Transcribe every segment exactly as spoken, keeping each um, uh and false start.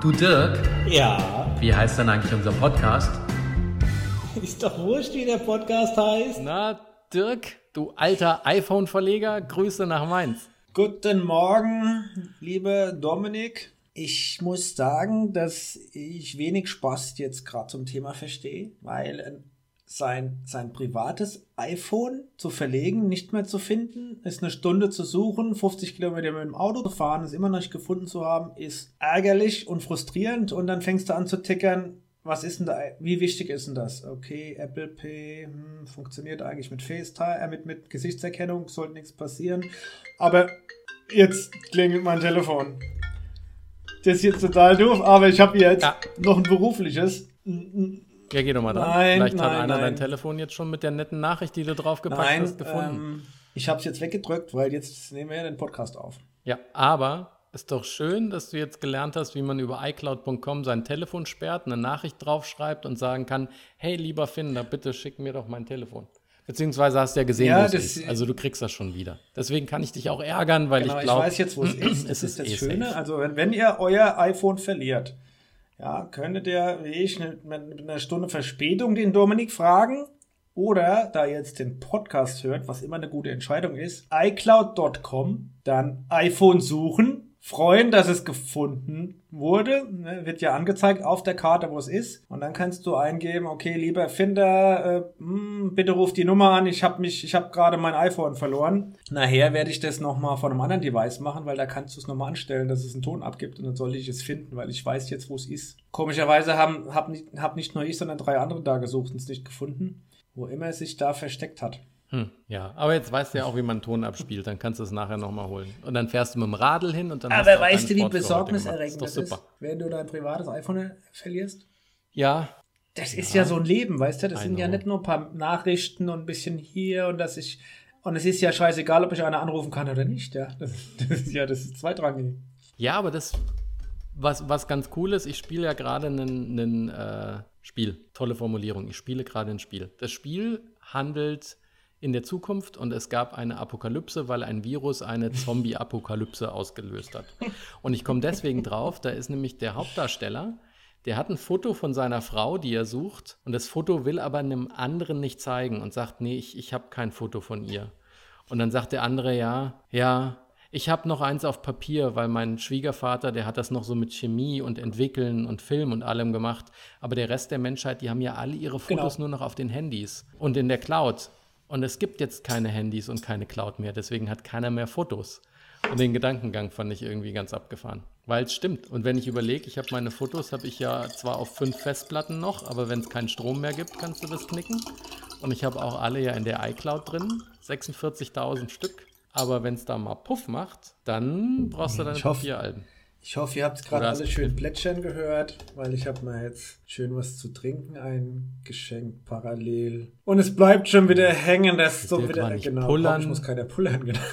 Du Dirk, Ja, wie heißt denn eigentlich unser Podcast? ist doch wurscht, wie der Podcast heißt. Na, Dirk, du alter iPhone-Verleger, Grüße nach Mainz. Guten Morgen, lieber Dominik. Ich muss sagen, dass ich wenig Spaß jetzt gerade zum Thema verstehe, weil äh, sein, sein privates iPhone zu verlegen, nicht mehr zu finden, ist eine Stunde zu suchen, fünfzig Kilometer mit dem Auto zu fahren, es immer noch nicht gefunden zu haben, ist ärgerlich und frustrierend und dann fängst du an zu tickern, was ist denn da, wie wichtig ist denn das? Okay, Apple Pay hm, funktioniert eigentlich mit FaceTime, äh, mit, mit Gesichtserkennung, sollte nichts passieren, aber jetzt klingelt mein Telefon. Das ist jetzt total doof, aber ich habe jetzt Ja. noch ein berufliches. Ja, geh doch mal dran. Nein, Vielleicht hat nein, einer nein. dein Telefon jetzt schon mit der netten Nachricht, die du draufgepackt Nein, hast, gefunden. ähm, ich habe es jetzt weggedrückt, weil jetzt nehmen wir ja den Podcast auf. Ja, aber ist doch schön, dass du jetzt gelernt hast, wie man über iCloud Punkt com sein Telefon sperrt, eine Nachricht draufschreibt und sagen kann, hey, lieber Finder, bitte schick mir doch mein Telefon. Beziehungsweise hast du ja gesehen, Ja, wo es das- ist. Also du kriegst das schon wieder. Deswegen kann ich dich auch ärgern, weil Genau, ich ich, glaube, weiß jetzt, wo es ist. Das es ist das eh Schöne. safe. Also wenn, wenn ihr euer iPhone verliert, ja, könntet ihr, wie ich, mit mit einer Stunde Verspätung den Dominik fragen. Oder, da ihr jetzt den Podcast hört, was immer eine gute Entscheidung ist, iCloud Punkt com, dann iPhone suchen, freuen, dass es gefunden wurde, ne, wird ja angezeigt auf der Karte, wo es ist. Und dann kannst du eingeben, okay, lieber Finder, äh, hm, bitte ruf die Nummer an, ich habe mich, ich habe gerade mein iPhone verloren. Nachher werde ich das nochmal von einem anderen Device machen, weil da kannst du es nochmal anstellen, dass es einen Ton abgibt und dann soll ich es finden, weil ich weiß jetzt, wo es ist. Komischerweise haben, hab nicht, hab nicht nur ich, sondern drei andere da gesucht und es nicht gefunden, wo immer es sich da versteckt hat. Hm, ja, aber jetzt weißt du ja auch, wie man einen Ton abspielt. Dann kannst du es nachher nochmal holen. Und dann fährst du mit dem Radl hin und dann hast Aber du auch weißt du, deinen wie Sport für heute gemacht. besorgniserregend Ist das doch ist, super. wenn du dein privates iPhone verlierst? Ja, Das ist ja so ein Leben, weißt du? Das I sind ja know. nicht nur ein paar Nachrichten und ein bisschen hier und dass ich. Und es ist ja scheißegal, ob ich einer anrufen kann oder nicht, ja. Das, das ist ja, das ist zweitrangig. Ja, aber das, was, was ganz cool ist, ich spiele ja gerade ein äh, Spiel. Tolle Formulierung. Ich spiele gerade ein Spiel. Das Spiel handelt in der Zukunft und es gab eine Apokalypse, weil ein Virus eine Zombie-Apokalypse ausgelöst hat. Und ich komme deswegen drauf, da ist nämlich der Hauptdarsteller, der hat ein Foto von seiner Frau, die er sucht, und das Foto will aber einem anderen nicht zeigen und sagt, nee, ich, ich habe kein Foto von ihr. Und dann sagt der andere, ja, ja, ich habe noch eins auf Papier, weil mein Schwiegervater, der hat das noch so mit Chemie und Entwickeln und Film und allem gemacht. Aber der Rest der Menschheit, die haben ja alle ihre Fotos Genau. nur noch auf den Handys und in der Cloud. Und es gibt jetzt keine Handys und keine Cloud mehr, deswegen hat keiner mehr Fotos. Und den Gedankengang fand ich irgendwie ganz abgefahren. Weil es stimmt. Und wenn ich überlege, ich habe meine Fotos, habe ich ja zwar auf fünf Festplatten noch, aber wenn es keinen Strom mehr gibt, kannst du das knicken. Und ich habe auch alle ja in der iCloud drin, sechsundvierzigtausend Stück. Aber wenn es da mal Puff macht, dann brauchst du deine Ich hoffe- Papieralben. Ich hoffe, ihr habt gerade Oder hast alle du- schön plätschern gehört, weil ich habe mir jetzt schön was zu trinken eingeschenkt parallel. Und es bleibt schon wieder hängen, das ist so Dirk wieder war nicht genau. pullern. Ich muss keiner pullern, genau.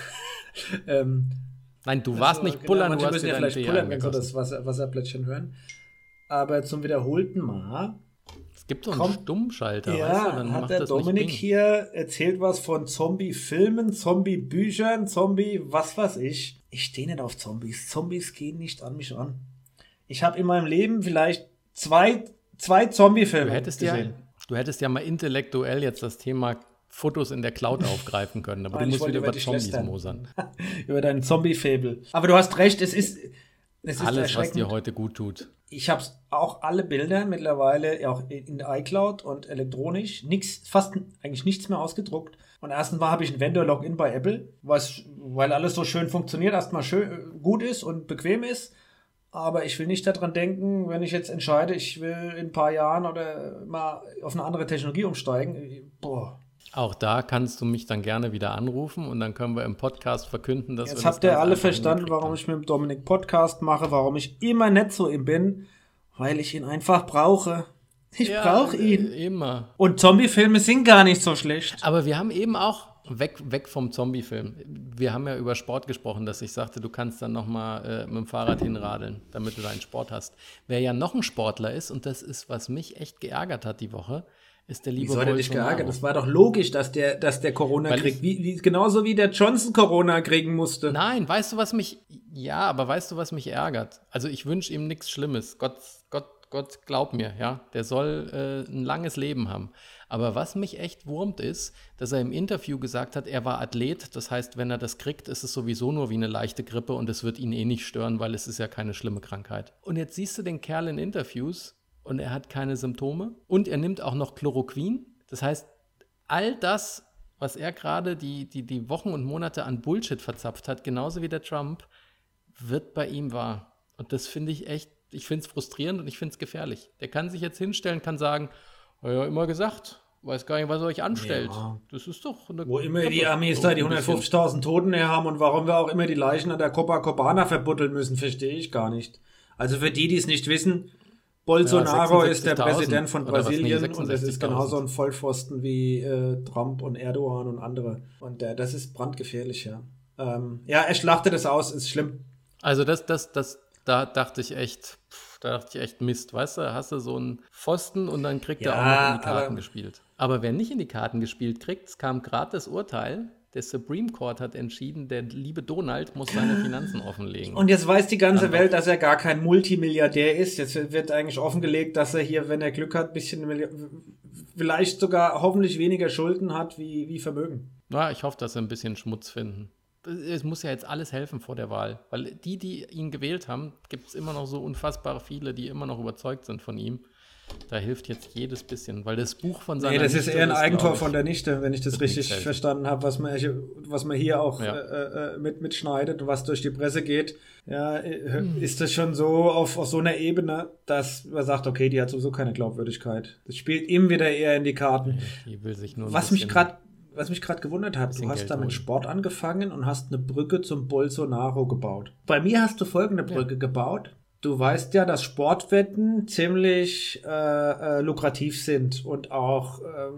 ähm, Nein, du warst Also, nicht genau, pullern, manche du hast müssen dir ja deinen vielleicht Tee pullern, wenn sie angegossen. das Wasser, Wasserplättchen hören. Aber zum wiederholten Mal Es gibt so einen kommt- Stummschalter, ja, weißt du, dann hat macht der das Dominik nicht Bing. hier erzählt was von Zombie-Filmen, Zombie-Büchern, Zombie, was weiß ich. Ich stehe nicht auf Zombies. Zombies gehen nicht an mich ran. Ich habe in meinem Leben vielleicht zwei, zwei Zombie-Filme Du hättest, ja, gesehen. du hättest ja mal intellektuell jetzt das Thema Fotos in der Cloud aufgreifen können, aber Nein, du ich musst wollte wieder über dich Zombies lästern. mosern. Über deinen Zombie-Fable. Aber du hast recht, es ist, es ist Alles, was erschreckend. dir heute gut tut. Ich habe auch alle Bilder mittlerweile auch in der iCloud und elektronisch. Nix, fast eigentlich nichts mehr ausgedruckt. Und erstens mal habe ich ein Vendor-Login bei Apple, was, weil alles so schön funktioniert, erstmal schön gut ist und bequem ist. Aber ich will nicht daran denken, wenn ich jetzt entscheide, ich will in ein paar Jahren oder mal auf eine andere Technologie umsteigen. Boah. Auch da kannst du mich dann gerne wieder anrufen und dann können wir im Podcast verkünden, dass wir Jetzt das habt ihr ganz alle einfach verstanden, hingekriegt warum haben. ich mit dem Dominik Podcast mache, warum ich immer nett zu ihm bin, weil ich ihn einfach brauche. Ich Ja, brauche ihn. äh, Immer. Und Zombie-Filme sind gar nicht so schlecht. Aber wir haben eben auch, weg, weg vom Zombie-Film, wir haben ja über Sport gesprochen, dass ich sagte, du kannst dann nochmal äh, mit dem Fahrrad hinradeln, damit du deinen Sport hast. Wer ja noch ein Sportler ist, und das ist, was mich echt geärgert hat die Woche, ist der Wie liebe soll der dich Bolsonaro. geärgert? Das war doch logisch, dass der, dass der Corona Weil kriegt. Wie, wie, genauso wie der Johnson Corona kriegen musste. Nein, weißt du, was mich, ja, aber weißt du, was mich ärgert? Also ich wünsche ihm nichts Schlimmes. Gott, Gott, Gott, glaub mir, ja, der soll äh, ein langes Leben haben. Aber was mich echt wurmt ist, dass er im Interview gesagt hat, er war Athlet. Das heißt, wenn er das kriegt, ist es sowieso nur wie eine leichte Grippe und es wird ihn eh nicht stören, weil es ist ja keine schlimme Krankheit. Und jetzt siehst du den Kerl in Interviews und er hat keine Symptome und er nimmt auch noch Chloroquin. Das heißt, all das, was er gerade die, die, die Wochen und Monate an Bullshit verzapft hat, genauso wie der Trump, wird bei ihm wahr. Und das finde ich echt, ich finde es frustrierend und ich finde es gefährlich. Der kann sich jetzt hinstellen, kann sagen, ja, immer gesagt, weiß gar nicht, was er euch anstellt. Ja. Das ist doch eine Wo immer Grippe. die Amis So da die ein bisschen. hundertfünfzigtausend Toten her haben und warum wir auch immer die Leichen an der Copacabana verbuddeln müssen, verstehe ich gar nicht. Also für die, die es nicht wissen, Bolsonaro Ja, ist der sechsundsechzigtausend Präsident von oder was? Nee, Brasilien und das ist sechsundsechzigtausend. genauso ein Vollpfosten wie äh, Trump und Erdogan und andere. Und äh, das ist brandgefährlich, ja. Ähm, ja, er schlachtet es aus, ist schlimm. Also das, das, das, da dachte ich echt, pff, da dachte ich echt Mist, weißt du, hast du so einen Pfosten und dann kriegt Ja, er auch noch in die Karten aber- gespielt. Aber wer nicht in die Karten gespielt kriegt, es kam gerade das Urteil, der Supreme Court hat entschieden, der liebe Donald muss seine Finanzen offenlegen. Und jetzt weiß die ganze Dann doch. Welt, dass er gar kein Multimilliardär ist. Jetzt wird eigentlich offengelegt, dass er hier, wenn er Glück hat, ein bisschen, Milli- vielleicht sogar hoffentlich weniger Schulden hat wie, wie Vermögen. Na, ich hoffe, dass sie ein bisschen Schmutz finden. Es muss ja jetzt alles helfen vor der Wahl, weil die, die ihn gewählt haben, gibt es immer noch so unfassbar viele, die immer noch überzeugt sind von ihm. Da hilft jetzt jedes bisschen, weil das Buch von seiner Nee, das ist Nichte eher ein Eigentor glaub ich, von der Nichte, wenn ich das wird richtig nichts helfen. verstanden habe, was man, was man hier auch Ja. äh, äh, mit, mitschneidet und was durch die Presse geht. Ja, äh, Hm. ist das schon so auf, auf so einer Ebene, dass man sagt, okay, die hat sowieso keine Glaubwürdigkeit. Das spielt ihm wieder eher in die Karten. Die will sich nur ein Was mich bisschen- gerade was mich gerade gewundert hat, du bisschen hast Geld da mit holen. Sport angefangen und hast eine Brücke zum Bolsonaro gebaut. Bei mir hast du folgende Brücke gebaut. Du weißt ja, dass Sportwetten ziemlich äh, äh, lukrativ sind und auch äh,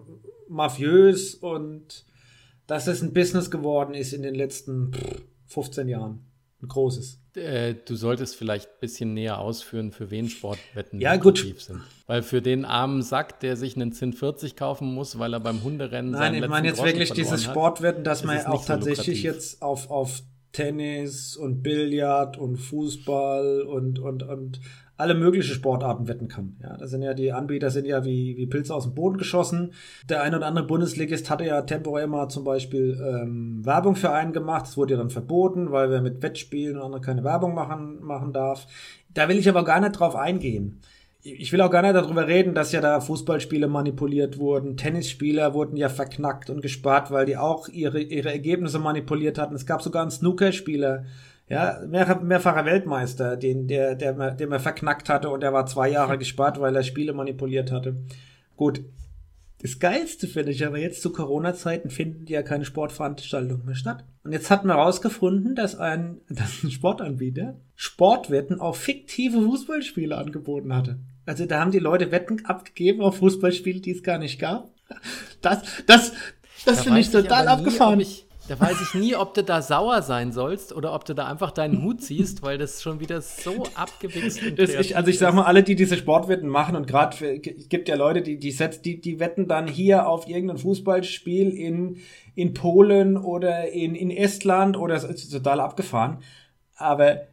mafiös und dass es ein Business geworden ist in den letzten pff, fünfzehn Jahren. Ein großes. Äh, du solltest vielleicht ein bisschen näher ausführen, für wen Sportwetten Ja, gut. lukrativ sind. Weil für den armen Sack, der sich einen Zinn vierzig kaufen muss, weil er beim Hunderennen Nein, seinen ich letzten meine jetzt Groschen wirklich verloren dieses hat, Sportwetten, dass ist man es auch nicht so tatsächlich lukrativ. jetzt auf, auf Tennis und Billard und Fußball und, und, und alle möglichen Sportarten wetten kann. Ja, das sind ja die Anbieter sind ja wie, wie Pilze aus dem Boden geschossen. Der ein oder andere Bundesligist hatte ja temporär mal zum Beispiel ähm, Werbung für einen gemacht. Das wurde ja dann verboten, weil wir mit Wettspielen und andere keine Werbung machen, machen darf. Da will ich aber gar nicht drauf eingehen. Ich will auch gar nicht darüber reden, dass ja da Fußballspiele manipuliert wurden. Tennisspieler wurden ja verknackt und gespart, weil die auch ihre, ihre Ergebnisse manipuliert hatten. Es gab sogar einen Snookerspieler, ja, mehr, mehrfacher Weltmeister, den, der, der, man- den man verknackt hatte und der war zwei Jahre gespart, weil er Spiele manipuliert hatte. Gut. Das Geilste finde ich aber jetzt zu Corona-Zeiten finden ja keine Sportveranstaltungen mehr statt. Und jetzt hat man herausgefunden, dass ein, dass ein Sportanbieter Sportwetten auf fiktive Fußballspiele angeboten hatte. Also da haben die Leute Wetten abgegeben auf Fußballspiele, die es gar nicht gab. Das, das, das Da finde ich weiß total aber nie, abgefahren. ob ich- Da weiß ich nie, ob du da sauer sein sollst oder ob du da einfach deinen Hut ziehst, weil das schon wieder so abgewichst und Das kreativ ich, also ich sag ist. mal, alle, die diese Sportwetten machen und gerade es gibt ja Leute, die die setzt, die die wetten dann hier auf irgendein Fußballspiel in in Polen oder in in Estland oder es ist total abgefahren. Aber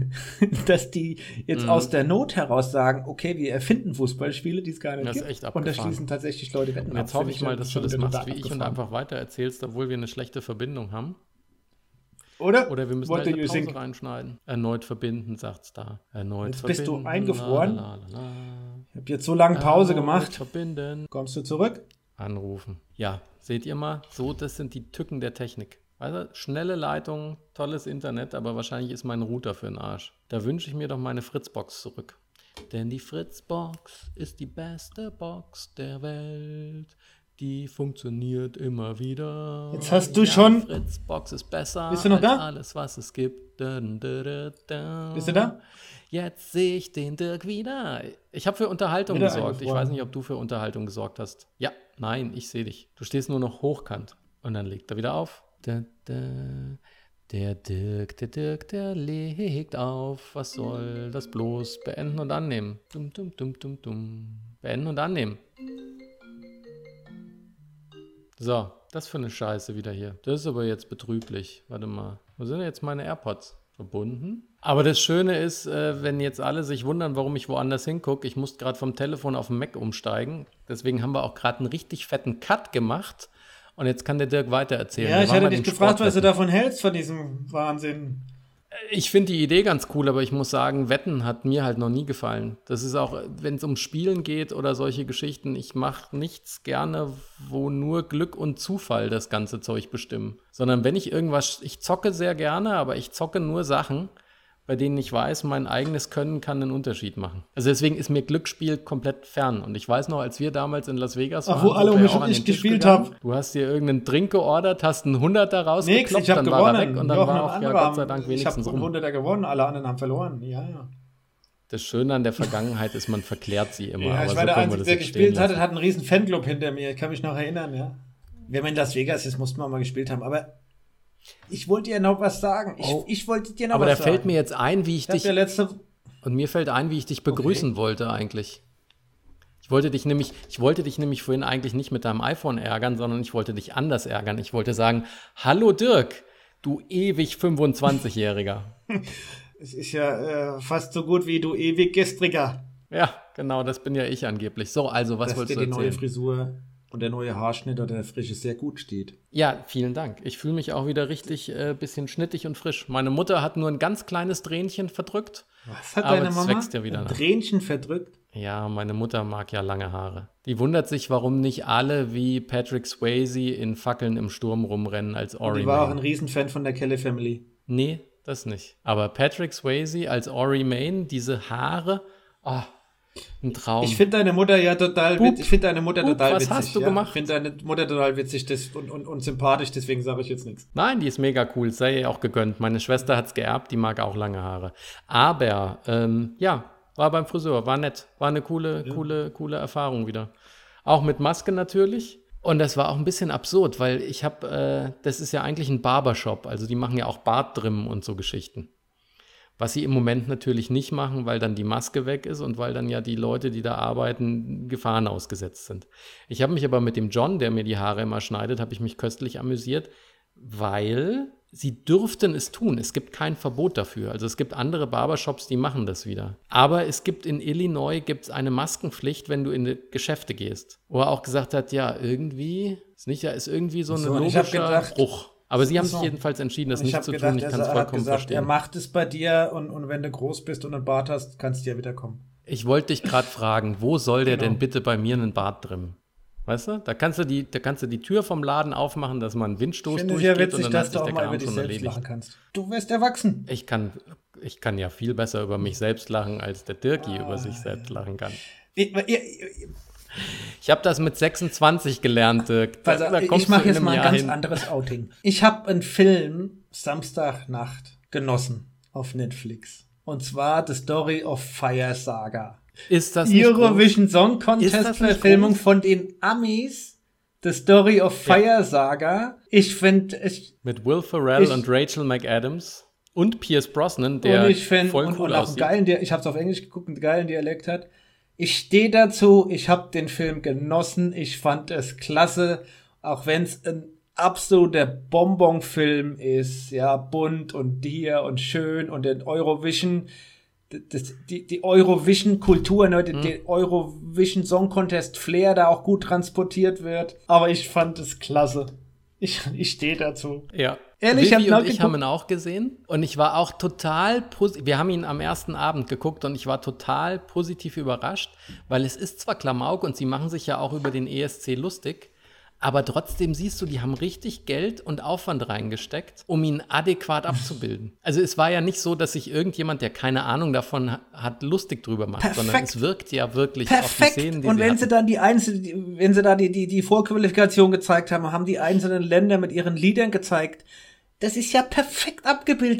dass die jetzt Mhm. aus der Not heraus sagen, okay, wir erfinden Fußballspiele, die es gar nicht Das ist gibt. echt Und da abgefahren. schließen tatsächlich Leute Wetten Und jetzt ab. hoffe Finde ich mal, schon- dass du schon das wieder machst total wie ich und abgefahren. einfach weiter erzählst, obwohl wir eine schlechte Verbindung haben. Oder? Oder wir müssen What halt do eine you Pause think? reinschneiden. Erneut verbinden, sagt's da. Erneut Jetzt bist du verbinden. eingefroren. La, la, la, la. Ich habe jetzt so lange Pause Erneut gemacht. Verbinden. Kommst du zurück? Anrufen. Ja, seht ihr mal, so, das sind die Tücken der Technik. Weißt du, schnelle Leitung, tolles Internet, aber wahrscheinlich ist mein Router für den Arsch. Da wünsche ich mir doch meine Fritzbox zurück. Denn die Fritzbox ist die beste Box der Welt. Die funktioniert immer wieder. Jetzt hast du ja, schon- Die Fritzbox ist besser Bist du noch als da? alles, was es gibt. Da, da, da, da. Bist du da? Jetzt sehe ich den Dirk wieder. Ich habe für Unterhaltung Wieder gesorgt. Ich eingefroren. weiß nicht, ob du für Unterhaltung gesorgt hast. Ja, nein, ich sehe dich. Du stehst nur noch hochkant. Und dann legt er wieder auf. Da, da. Der Dirk, der Dirk, der legt auf. Was soll das bloß? Beenden und annehmen. Dum, dum, dum, dum, dum. Beenden und annehmen. So, das für eine Scheiße wieder hier. Das ist aber jetzt betrüblich. Warte mal, wo sind denn jetzt meine AirPods? Verbunden. Aber das Schöne ist, äh, wenn jetzt alle sich wundern, warum ich woanders hingucke, ich musste gerade vom Telefon auf den Mac umsteigen. Deswegen haben wir auch gerade einen richtig fetten Cut gemacht. Und jetzt kann der Dirk weiter erzählen. Ja, Wir ich waren hatte bei dich den gefragt, was du Sportwetten. davon hältst, von diesem Wahnsinn. Ich finde die Idee ganz cool, aber ich muss sagen, Wetten hat mir halt noch nie gefallen. Das ist auch, wenn es um Spielen geht oder solche Geschichten, ich mache nichts gerne, wo nur Glück und Zufall das ganze Zeug bestimmen. Sondern wenn ich irgendwas, ich zocke sehr gerne, aber ich zocke nur Sachen, bei denen ich weiß, mein eigenes Können kann einen Unterschied machen. Also deswegen ist mir Glücksspiel komplett fern. Und ich weiß noch, als wir damals in Las Vegas waren, Ach, wo alle sind um wir mich auch und an ich den Tisch gespielt gegangen. hab. Du hast dir irgendeinen Drink geordert, hast einen Hunderter Nix, rausgekloppt, ich habe dann war er gewonnen. weg und dann Doch, war ein auch, ja, anderer Gott sei haben- Dank Ich wenigstens habe rum. hunderter gewonnen, alle anderen haben verloren. Ja, ja. Das Schöne an der Vergangenheit ist, man verklärt sie immer. Ja, aber ich so war der können wir Einzige, das der jetzt gespielt stehen hat, lassen. hat einen riesen Fanclub hinter mir. Ich kann mich noch erinnern, ja. Wenn man in Las Vegas ist, musste man mal gespielt haben. Aber ich wollte dir noch was sagen. Ich, Oh. ich wollte dir noch Aber da was sagen. fällt mir jetzt ein, wie ich Ich habe dich ja letzte... und mir fällt ein, wie ich dich begrüßen wollte eigentlich. Ich wollte dich nämlich, ich wollte dich nämlich vorhin eigentlich nicht mit deinem iPhone ärgern, sondern ich wollte dich anders ärgern. Ich wollte sagen, hallo Dirk, du ewig fünfundzwanzigjähriger. Es ist ja äh, fast so gut wie du ewig gestriger. Ja, genau, das bin ja ich angeblich. So, also, was Dass wolltest dir du die neue erzählen? Frisur und der neue Haarschnitt oder der frische sehr gut steht. Ja, vielen Dank. Ich fühle mich auch wieder richtig äh, bisschen schnittig und frisch. Meine Mutter hat nur ein ganz kleines Tränchen verdrückt. Was hat Aber deine es Mama? wächst ja wieder Ein nach. Tränchen verdrückt? Ja, meine Mutter mag ja lange Haare. Die wundert sich, warum nicht alle wie Patrick Swayze in Fackeln im Sturm rumrennen als Ori Die war auch ein Main. Riesenfan von der Kelly Family. Nee, das nicht. Aber Patrick Swayze als Ori Main, diese Haare, oh, ein Traum. Ich finde deine Mutter ja total Bub, witzig. Ich finde deine Mutter Bub, total was witzig. hast du ja. gemacht? Ich finde deine Mutter total witzig das, und, und, und sympathisch, deswegen sage ich jetzt nichts. Nein, die ist mega cool, sei ihr auch gegönnt. Meine Schwester hat's geerbt, die mag auch lange Haare. Aber, ähm, ja, war beim Friseur, war nett. War eine coole, Ja. coole, coole Erfahrung wieder. Auch mit Maske natürlich. Und das war auch ein bisschen absurd, weil ich habe, äh, das ist ja eigentlich ein Barbershop, also die machen ja auch Barttrimmen und so Geschichten. Was sie im Moment natürlich nicht machen, weil dann die Maske weg ist und weil dann ja die Leute, die da arbeiten, Gefahren ausgesetzt sind. Ich habe mich aber mit dem John, der mir die Haare immer schneidet, habe ich mich köstlich amüsiert, weil sie dürften es tun. Es gibt kein Verbot dafür. Also es gibt andere Barbershops, die machen das wieder. Aber es gibt in Illinois gibt's eine Maskenpflicht, wenn du in die Geschäfte gehst. Wo er auch gesagt hat, ja, irgendwie ist nicht, ja, ist irgendwie so ein So, und ich hab logischer gedacht- Bruch. Aber sie haben So. sich jedenfalls entschieden, das Und ich nicht habe zu gedacht, tun. Ich kann es er hat vollkommen gesagt, verstehen. er macht es bei dir und, und wenn du groß bist und einen Bart hast, kannst du ja wiederkommen. Ich wollte dich gerade fragen, wo soll der Genau. denn bitte bei mir einen Bart trimmen? Weißt du? Da kannst du die, da kannst du die Tür vom Laden aufmachen, dass man einen Ich Windstoß finde es ja durchgeht und witzig, dann dass hat du sich auch der mal Kram über dich schon selbst erledigt. lachen kannst. Du wirst erwachsen. Ich kann, ich kann ja viel besser über mich selbst lachen, als der Dirki über sich selbst lachen kann. Ich, ich, Ich habe das mit sechsundzwanzig gelernt, Dirk. Da, also, da kommst ich mache du in jetzt einem mal ein Jahr ganz hin. anderes Outing. Ich habe einen Film Samstagnacht genossen auf Netflix. Und zwar The Story of Fire Saga. Ist das nicht groß? Eurovision Song Ist Contest das nicht Verfilmung groß? von den Amis. The Story of Fire Saga. Ich finde, ich, Mit Will Ferrell Ich- und Rachel McAdams und Pierce Brosnan, der und ich finde, voll und, cool und auch einen aussieht. geilen, Dia- ich habe es auf Englisch geguckt, einen geilen Dialekt hat. Ich stehe dazu, ich habe den Film genossen, ich fand es klasse, auch wenn es ein absoluter Bonbon-Film ist, ja, bunt und dir und schön und den Eurovision, das, die, die Eurovision-Kultur, ne, die, Mhm. die Eurovision Song Contest Flair da auch gut transportiert wird, aber ich fand es klasse. Ich, ich stehe dazu. Ja. Ehrlich, ich hab Vivi und ich nachgeguckt. haben ihn auch gesehen und ich war auch total positiv. Wir haben ihn am ersten Abend geguckt und ich war total positiv überrascht, weil es ist zwar Klamauk und sie machen sich ja auch über den E S C lustig, aber trotzdem siehst du, die haben richtig Geld und Aufwand reingesteckt, um ihn adäquat abzubilden. Also es war ja nicht so, dass sich irgendjemand, der keine Ahnung davon ha- hat, lustig drüber macht, Perfekt. sondern es wirkt ja wirklich auf die Perfekt. Szenen, die Und sie wenn hatten. sie dann die einzelnen, die- wenn sie da die, die, die Vorqualifikation gezeigt haben, haben die einzelnen Länder mit ihren Liedern gezeigt. Das ist ja perfekt abgebildet.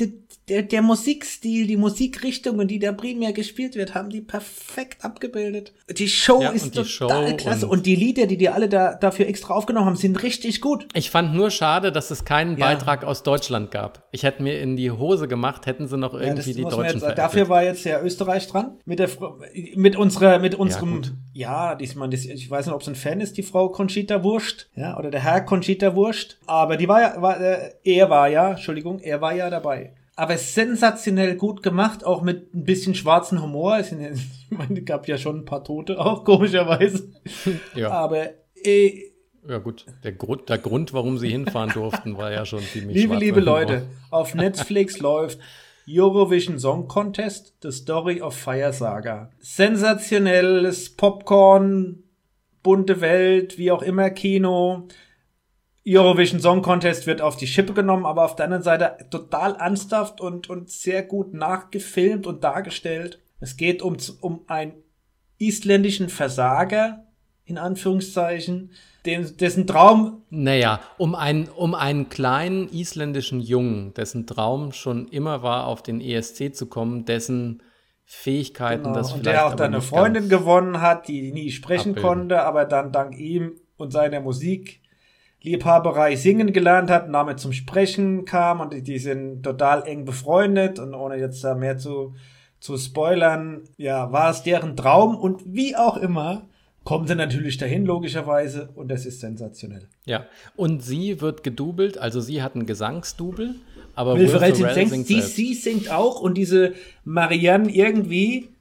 der, der Musikstil, die Musikrichtungen, die da primär gespielt wird, haben die perfekt abgebildet. Die Show Ja, ist und die total Show klasse. und- Und die Lieder, die die alle da dafür extra aufgenommen haben, sind richtig gut. Ich fand nur schade, dass es keinen Ja. Beitrag aus Deutschland gab. Ich hätte mir in die Hose gemacht, hätten sie noch Ja, irgendwie die muss man Deutschen jetzt, veräppelt. dafür war jetzt ja Österreich dran. Mit der Frau- mit unserer, mit unserem, gut. ja, diesmal, das, ich weiß nicht, ob es ein Fan ist, die Frau Conchita Wurst, ja, oder der Herr Conchita Wurst. Aber die war ja, war, äh, er war ja, Entschuldigung, er war ja dabei. Aber sensationell gut gemacht, auch mit ein bisschen schwarzen Humor. Es sind ja- Ich meine, es gab ja schon ein paar Tote, auch komischerweise. Ja. Aber äh, Ja gut, der Grund, der Grund, warum sie hinfahren durften, war ja schon ziemlich liebe, schwarzer liebe Humor. Leute, auf Netflix läuft Eurovision Song Contest, The Story of Fire Saga. Sensationelles Popcorn, bunte Welt, wie auch immer Kino. Eurovision Song Contest wird auf die Schippe genommen, aber auf der anderen Seite total ernsthaft und, und sehr gut nachgefilmt und dargestellt. Es geht um, um einen isländischen Versager, in Anführungszeichen, den, dessen Traum Naja, um einen, um einen kleinen isländischen Jungen, dessen Traum schon immer war, auf den E S C zu kommen, dessen Fähigkeiten Genau. das und vielleicht der auch aber dann eine nicht Freundin ganz gewonnen hat, die nie sprechen abbilden. konnte, aber dann dank ihm und seiner Musik Liebhaberei singen gelernt hat und damit zum Sprechen kam und die, die sind total eng befreundet und ohne jetzt da mehr zu, zu spoilern, ja, war es deren Traum und wie auch immer kommen sie natürlich dahin, logischerweise, und das ist sensationell. Ja, und sie wird gedoubelt, also sie hat einen Gesangsdouble, aber Will Will Ferrell Ferrell singt, singt sie, selbst. sie singt auch und diese Marianne irgendwie,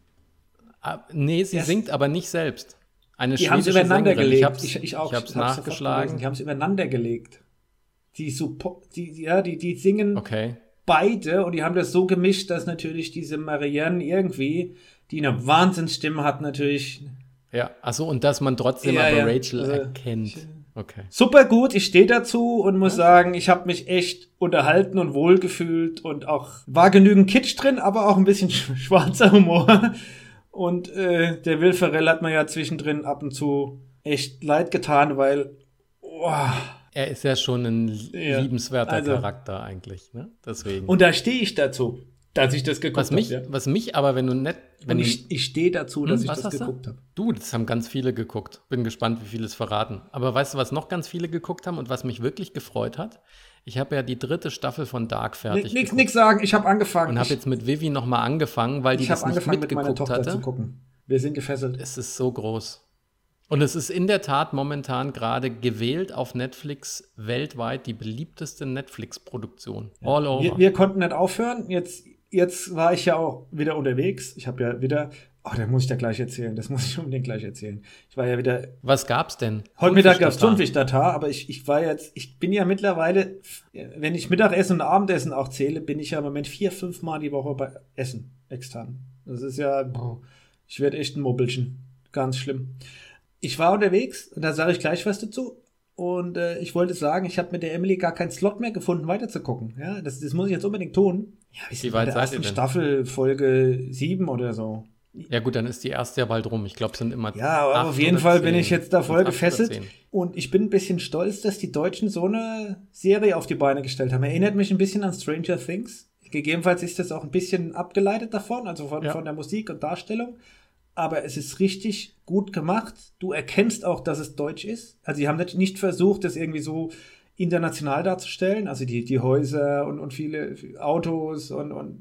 Ah, nee, sie Das- singt aber nicht selbst. Eine die haben sie schwedische übereinander Sängerin. gelegt. Ich hab's, ich, ich auch, ich hab's hab's sofort nachgeschlagen. gelesen. Die haben es übereinander gelegt. Die, Suppo- die, ja, die, die singen Okay. beide und die haben das so gemischt, dass natürlich diese Marianne irgendwie, die eine Wahnsinnsstimme hat, natürlich Ja, achso, und dass man trotzdem Ja, aber ja. Rachel Also, erkennt. Okay. super gut. Ich stehe dazu und muss sagen, ich habe mich echt unterhalten und wohlgefühlt und auch war genügend Kitsch drin, aber auch ein bisschen sch- schwarzer Humor. Und äh, der Will Ferrell hat mir ja zwischendrin ab und zu echt leid getan, weil oh, Er ist ja schon ein Ja, liebenswerter also- Charakter eigentlich, ne? Deswegen. und da stehe ich dazu, dass ich das geguckt was mich, habe. Ja. was mich aber, wenn du nicht, wenn Und du, ich, ich stehe dazu, dass Hm, ich was das hast du? geguckt habe. Du, das haben ganz viele geguckt. Bin gespannt, wie viele es verraten. Aber weißt du, was noch ganz viele geguckt haben und was mich wirklich gefreut hat? Ich habe ja die dritte Staffel von Dark fertig Nix, nix, geguckt nix sagen, ich habe angefangen. und habe ich jetzt mit Vivi nochmal angefangen, weil die ich das habe nicht angefangen mit meiner mitgeguckt Tochter zu hatte. gucken. Wir sind gefesselt. Es ist so groß. Und es ist in der Tat momentan gerade gewählt auf Netflix weltweit die beliebteste Netflix-Produktion. All over. Wir, wir konnten nicht aufhören. Jetzt, jetzt war ich ja auch wieder unterwegs. Ich habe ja wieder, oh, da muss ich da gleich erzählen. Das muss ich unbedingt gleich erzählen. Ich war ja wieder, Was gab's denn? heute Mittag gab es Thunfischtartar. Thunfischtartar, aber ich, ich war jetzt, ich bin ja mittlerweile, wenn ich Mittagessen und Abendessen auch zähle, bin ich ja im Moment vier, fünf Mal die Woche bei Essen extern. Das ist ja, boah, ich werde echt ein Mobbelchen. Ganz schlimm. Ich war unterwegs und da sage ich gleich was dazu. Und äh, ich wollte sagen, ich habe mit der Emily gar keinen Slot mehr gefunden, weiterzugucken. Ja, das, das muss ich jetzt unbedingt tun. Ja, wir sind weit bei der seid ihr ersten denn? Staffel, Folge sieben oder so. Ja gut, dann ist die erste ja bald rum. Ich glaube, es sind immer Ja, aber acht auf jeden oder Fall bin zehn. ich jetzt da voll Sind's acht oder gefesselt. zehn. Und ich bin ein bisschen stolz, dass die Deutschen so eine Serie auf die Beine gestellt haben. Erinnert mich ein bisschen an Stranger Things. Gegebenenfalls ist das auch ein bisschen abgeleitet davon, also von, Ja. von der Musik und Darstellung. Aber es ist richtig gut gemacht. Du erkennst auch, dass es deutsch ist. Also sie haben nicht- nicht versucht, das irgendwie so international darzustellen. Also die, die Häuser und, und viele Autos und, und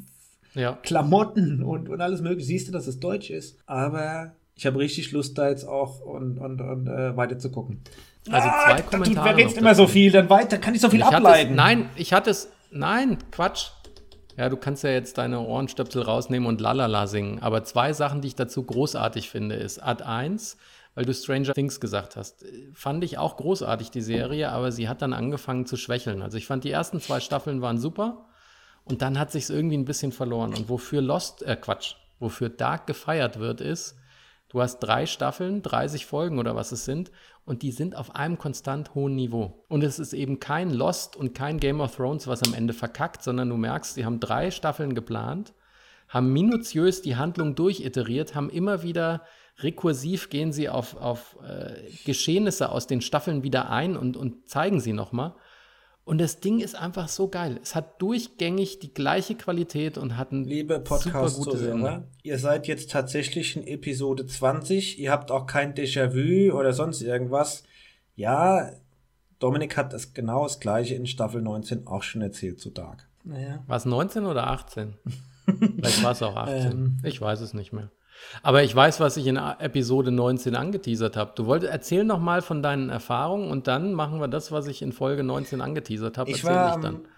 Ja. Klamotten und, und alles mögliche. Siehst du, dass es deutsch ist. Aber ich habe richtig Lust, da jetzt auch und, und, und äh, weiter zu gucken. Also zwei Du Kommentare verrätst noch immer so dazu. viel, dann weiter. Kann ich so viel Ich hatte ableiten? es, nein, ich hatte es, nein, Quatsch. Ja, du kannst ja jetzt deine Ohrenstöpsel rausnehmen und Lalala singen. Aber zwei Sachen, die ich dazu großartig finde, ist Ad eins, weil du Stranger Things gesagt hast. Fand ich auch großartig, die Serie, aber sie hat dann angefangen zu schwächeln. Also ich fand, die ersten zwei Staffeln waren super und dann hat sich's irgendwie ein bisschen verloren. Und wofür Lost, äh Quatsch, wofür Dark gefeiert wird, ist, du hast drei Staffeln, dreißig Folgen oder was es sind, und die sind auf einem konstant hohen Niveau. Und es ist eben kein Lost und kein Game of Thrones, was am Ende verkackt, sondern du merkst, sie haben drei Staffeln geplant, haben minutiös die Handlung durchiteriert, haben immer wieder rekursiv gehen sie auf, auf äh, Geschehnisse aus den Staffeln wieder ein und, und zeigen sie nochmal. Und das Ding ist einfach so geil. Es hat durchgängig die gleiche Qualität und hat ein Liebe super gutes Podcast-Zuhörer, Ende. ihr seid jetzt tatsächlich in Episode zwanzig. Ihr habt auch kein Déjà-vu oder sonst irgendwas. Ja, Dominik hat das genau das Gleiche in Staffel neunzehn auch schon erzählt zu Dark. Naja. War es neunzehn oder achtzehn? Vielleicht war es auch achtzehn. Ähm. Ich weiß es nicht mehr. Aber ich weiß, was ich in Episode neunzehn angeteasert habe. Du wolltest, erzähl noch mal von deinen Erfahrungen und dann machen wir das, was ich in Folge neunzehn angeteasert habe. Ich Erzähl war ich dann. am,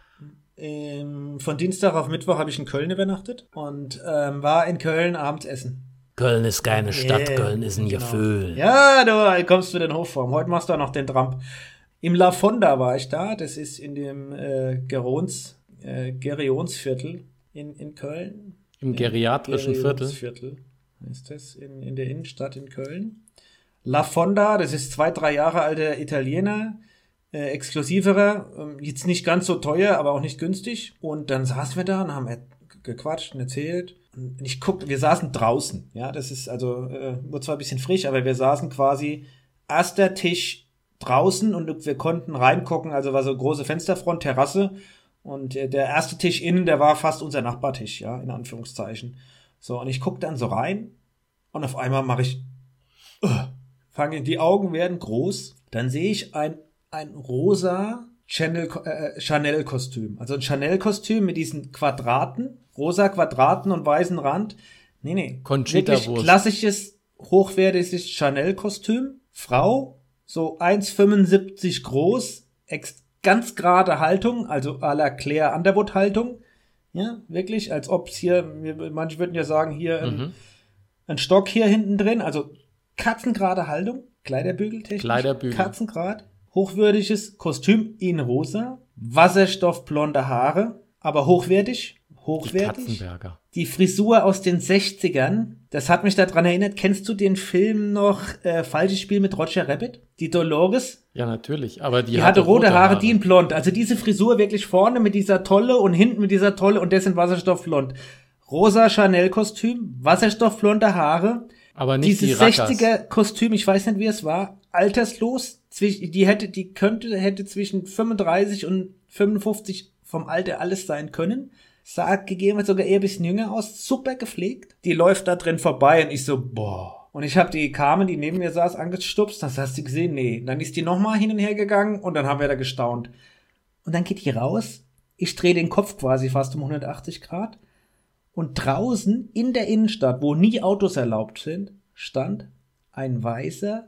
ähm, von Dienstag auf Mittwoch habe ich in Köln übernachtet und ähm, war in Köln abends essen. Köln ist keine Stadt, Yeah, Köln ist ein genau. Gefühl. Ja, du kommst für den Hochform. Heute machst du auch noch den Tramp. Im La Fonda war ich da. Das ist in dem äh, Gerons, äh, Gerionsviertel in, in Köln. Im geriatrischen Viertel. Gerionsviertel ist das in, in der Innenstadt in Köln. La Fonda, das ist zwei, drei Jahre alter Italiener. Äh, exklusiverer, ähm, jetzt nicht ganz so teuer, aber auch nicht günstig. Und dann saßen wir da und haben er- gequatscht und erzählt. Und ich guckte, wir saßen draußen. Ja, das ist also, äh, wurde zwar ein bisschen frisch, aber wir saßen quasi erster Tisch draußen und wir konnten reingucken. Also war so große Fensterfront, Terrasse. Und äh, der erste Tisch innen, der war fast unser Nachbartisch, ja, in Anführungszeichen. So, und ich guck dann so rein und auf einmal mache ich, uh, fange, die Augen werden groß. Dann sehe ich ein ein rosa Chanel, äh, Chanel-Kostüm. Also ein Chanel-Kostüm mit diesen Quadraten, rosa Quadraten und weißen Rand. Nee, nee. Conchita Wirklich Wurst. klassisches, hochwertiges Chanel-Kostüm. Frau, so eins Komma fünfundsiebzig groß, ex ganz gerade Haltung, also à la Claire Underwood-Haltung. Ja, wirklich, als ob es hier, manche würden ja sagen, hier ein, Mhm. ein Stock hier hinten drin, also katzengerade Haltung, Kleiderbügeltechnisch, Kleiderbügel. Katzengrad, hochwertiges Kostüm in rosa, wasserstoffblonde Haare, aber hochwertig, Die hochwertig. Katzenberger. Die Frisur aus den sechzigern, das hat mich daran erinnert, kennst du den Film noch, äh, Falsches Spiel mit Roger Rabbit? Die Dolores? Ja, natürlich. Aber die, Die hatte rote Haare, die in blond. Also diese Frisur wirklich vorne mit dieser Tolle und hinten mit dieser Tolle und das in wasserstoffblond. Rosa Chanel-Kostüm, wasserstoffblonde Haare. Aber nicht die Dieses Rackers. sechziger-Kostüm, ich weiß nicht, wie es war, alterslos. Zwisch- Die hätte, die könnte, hätte zwischen fünfunddreißig und fünfundfünfzig vom Alter alles sein können. Sah gegeben sogar eher ein bisschen jünger aus, super gepflegt. Die läuft da drin vorbei und ich so, boah. Und ich habe die Carmen, die neben mir saß, angestupst. Das hast du gesehen? Nee. Dann ist die nochmal hin und her gegangen und dann haben wir da gestaunt. Und dann geht die raus. Ich drehe den Kopf quasi fast um hundertachtzig Grad. Und draußen in der Innenstadt, wo nie Autos erlaubt sind, stand ein weißer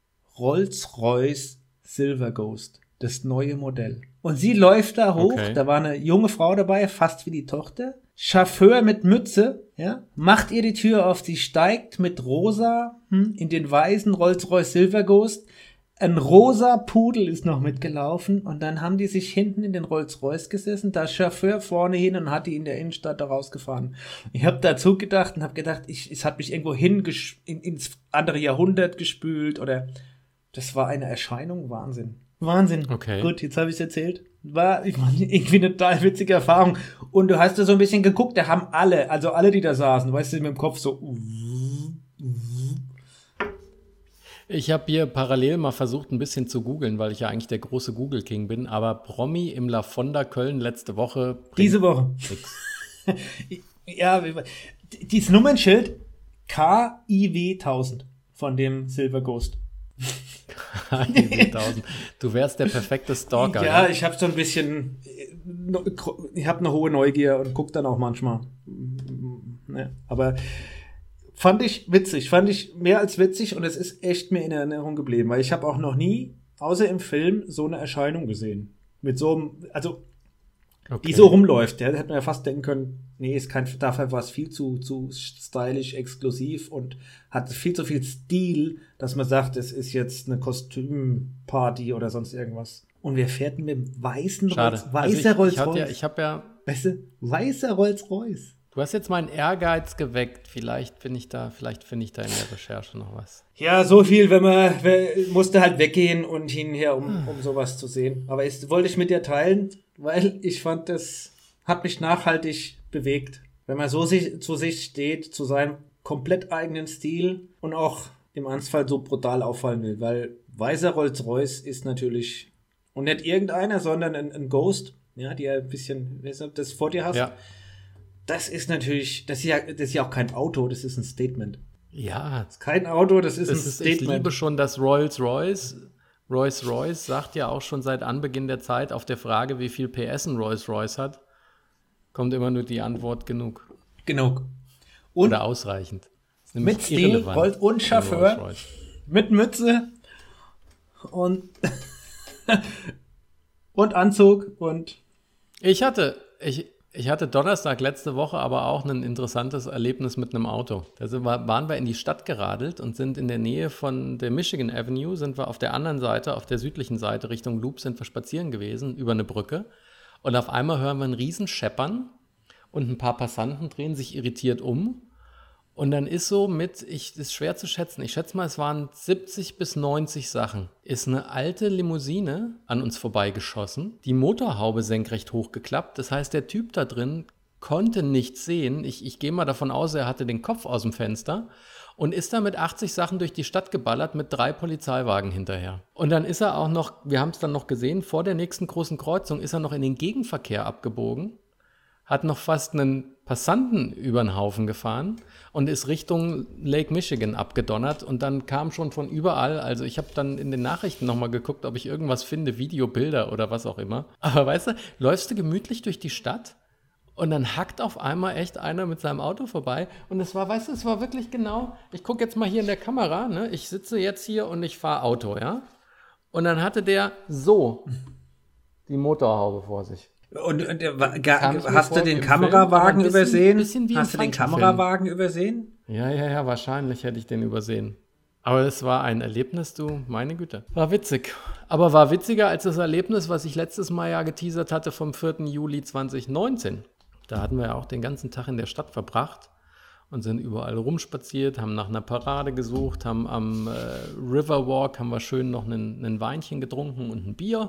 Rolls-Royce Silver Ghost. Das neue Modell. Und sie läuft da hoch, Okay. da war eine junge Frau dabei, fast wie die Tochter. Chauffeur mit Mütze, ja, macht ihr die Tür auf, sie steigt mit rosa hm, in den weißen Rolls-Royce Silver Ghost. Ein rosa Pudel ist noch mitgelaufen und dann haben die sich hinten in den Rolls-Royce gesessen, der Chauffeur vorne hin und hat die in der Innenstadt da rausgefahren. Ich habe dazu gedacht und habe gedacht, ich, es hat mich irgendwo hin in, ins andere Jahrhundert gespült oder das war eine Erscheinung, Wahnsinn. Wahnsinn. Okay. Gut, jetzt habe ich es erzählt. War ich meine, irgendwie eine total witzige Erfahrung. Und du hast da so ein bisschen geguckt, da haben alle, also alle, die da saßen, weißt du, mit dem Kopf so. Ich habe hier parallel mal versucht, ein bisschen zu googeln, weil ich ja eigentlich der große Google-King bin. Aber Promi im La Fonda Köln letzte Woche. bringt Diese Woche. nix. Ja, dieses Nummernschild K I W tausend von dem Silver Ghost. Du wärst der perfekte Stalker. Ja, ich habe so ein bisschen, ich habe eine hohe Neugier und gucke dann auch manchmal. Ja, aber fand ich witzig, fand ich mehr als witzig und es ist echt mir in Erinnerung geblieben, weil ich habe auch noch nie, außer im Film, so eine Erscheinung gesehen. Mit so einem, also Okay. die so rumläuft. Ja, da hätte man ja fast denken können, nee, ist kein, dafür war es viel zu, zu stylisch, exklusiv und hat viel zu viel Stil, dass man sagt, es ist jetzt eine Kostümparty oder sonst irgendwas. Und wir fährten mit dem weißen Schade. Rolls, weißer Also ich, ich, hatte Rolls-Royce. ja, ich habe ja, Weißt du, weißer Rolls-Royce. du hast jetzt meinen Ehrgeiz geweckt. Vielleicht bin ich da, vielleicht finde ich da in der Recherche noch was. Ja, so viel, wenn man, wer- musste halt weggehen und hinher, um, um sowas zu sehen. Aber es wollte ich mit dir teilen, weil ich fand, das hat mich nachhaltig bewegt. Wenn man so sich, zu sich steht, zu seinem komplett eigenen Stil und auch im Ernstfall so brutal auffallen will, weil weißer Rolls-Royce ist natürlich Und nicht irgendeiner, sondern ein, ein Ghost, ja, die ein bisschen, das vor dir hast. Ja. Das ist natürlich, das ist, ja, das ist ja auch kein Auto, das ist ein Statement. Ja. Das ist kein Auto, das ist Das ein ist, Statement. ich liebe schon, dass Rolls-Royce, Rolls-Royce sagt ja auch schon seit Anbeginn der Zeit auf der Frage, wie viel P S ein Rolls-Royce hat, kommt immer nur die Antwort genug. Genug. Und Oder ausreichend. mit Stil, Rolls und Chauffeur, mit Mütze und, und Anzug und Ich hatte, ich, ich hatte Donnerstag letzte Woche aber auch ein interessantes Erlebnis mit einem Auto. Da sind wir, waren wir in die Stadt geradelt und sind in der Nähe von der Michigan Avenue, sind wir auf der anderen Seite, auf der südlichen Seite Richtung Loop, sind wir spazieren gewesen über eine Brücke. Und auf einmal hören wir einen riesen Scheppern und ein paar Passanten drehen sich irritiert um. Und dann ist so mit, ich, das ist schwer zu schätzen, ich schätze mal, es waren siebzig bis neunzig Sachen, ist eine alte Limousine an uns vorbeigeschossen, die Motorhaube senkrecht hochgeklappt. Das heißt, der Typ da drin konnte nichts sehen. Ich, ich gehe mal davon aus, er hatte den Kopf aus dem Fenster und ist da mit achtzig Sachen durch die Stadt geballert mit drei Polizeiwagen hinterher. Und dann ist er auch noch, wir haben es dann noch gesehen, vor der nächsten großen Kreuzung ist er noch in den Gegenverkehr abgebogen, hat noch fast einen Passanten über den Haufen gefahren und ist Richtung Lake Michigan abgedonnert und dann kam schon von überall, also ich habe dann in den Nachrichten nochmal geguckt, ob ich irgendwas finde, Videobilder oder was auch immer. Aber weißt du, läufst du gemütlich durch die Stadt und dann hackt auf einmal echt einer mit seinem Auto vorbei und es war, weißt du, es war wirklich genau, ich gucke jetzt mal hier in der Kamera, ne? Ich sitze jetzt hier und ich fahre Auto, ja? Und dann hatte der so die Motorhaube vor sich. Und, und ga, hast du den Kamerawagen Film, bisschen, übersehen? Bisschen hast du den Kamerawagen übersehen? Ja, ja, ja, wahrscheinlich hätte ich den übersehen. Aber es war ein Erlebnis, du, meine Güte. War witzig. Aber war witziger als das Erlebnis, was ich letztes Mal ja geteasert hatte vom vierten Juli zweitausendneunzehn. Da hatten wir ja auch den ganzen Tag in der Stadt verbracht und sind überall rumspaziert, haben nach einer Parade gesucht, haben am äh, Riverwalk, haben wir schön noch einen, einen Weinchen getrunken und ein Bier.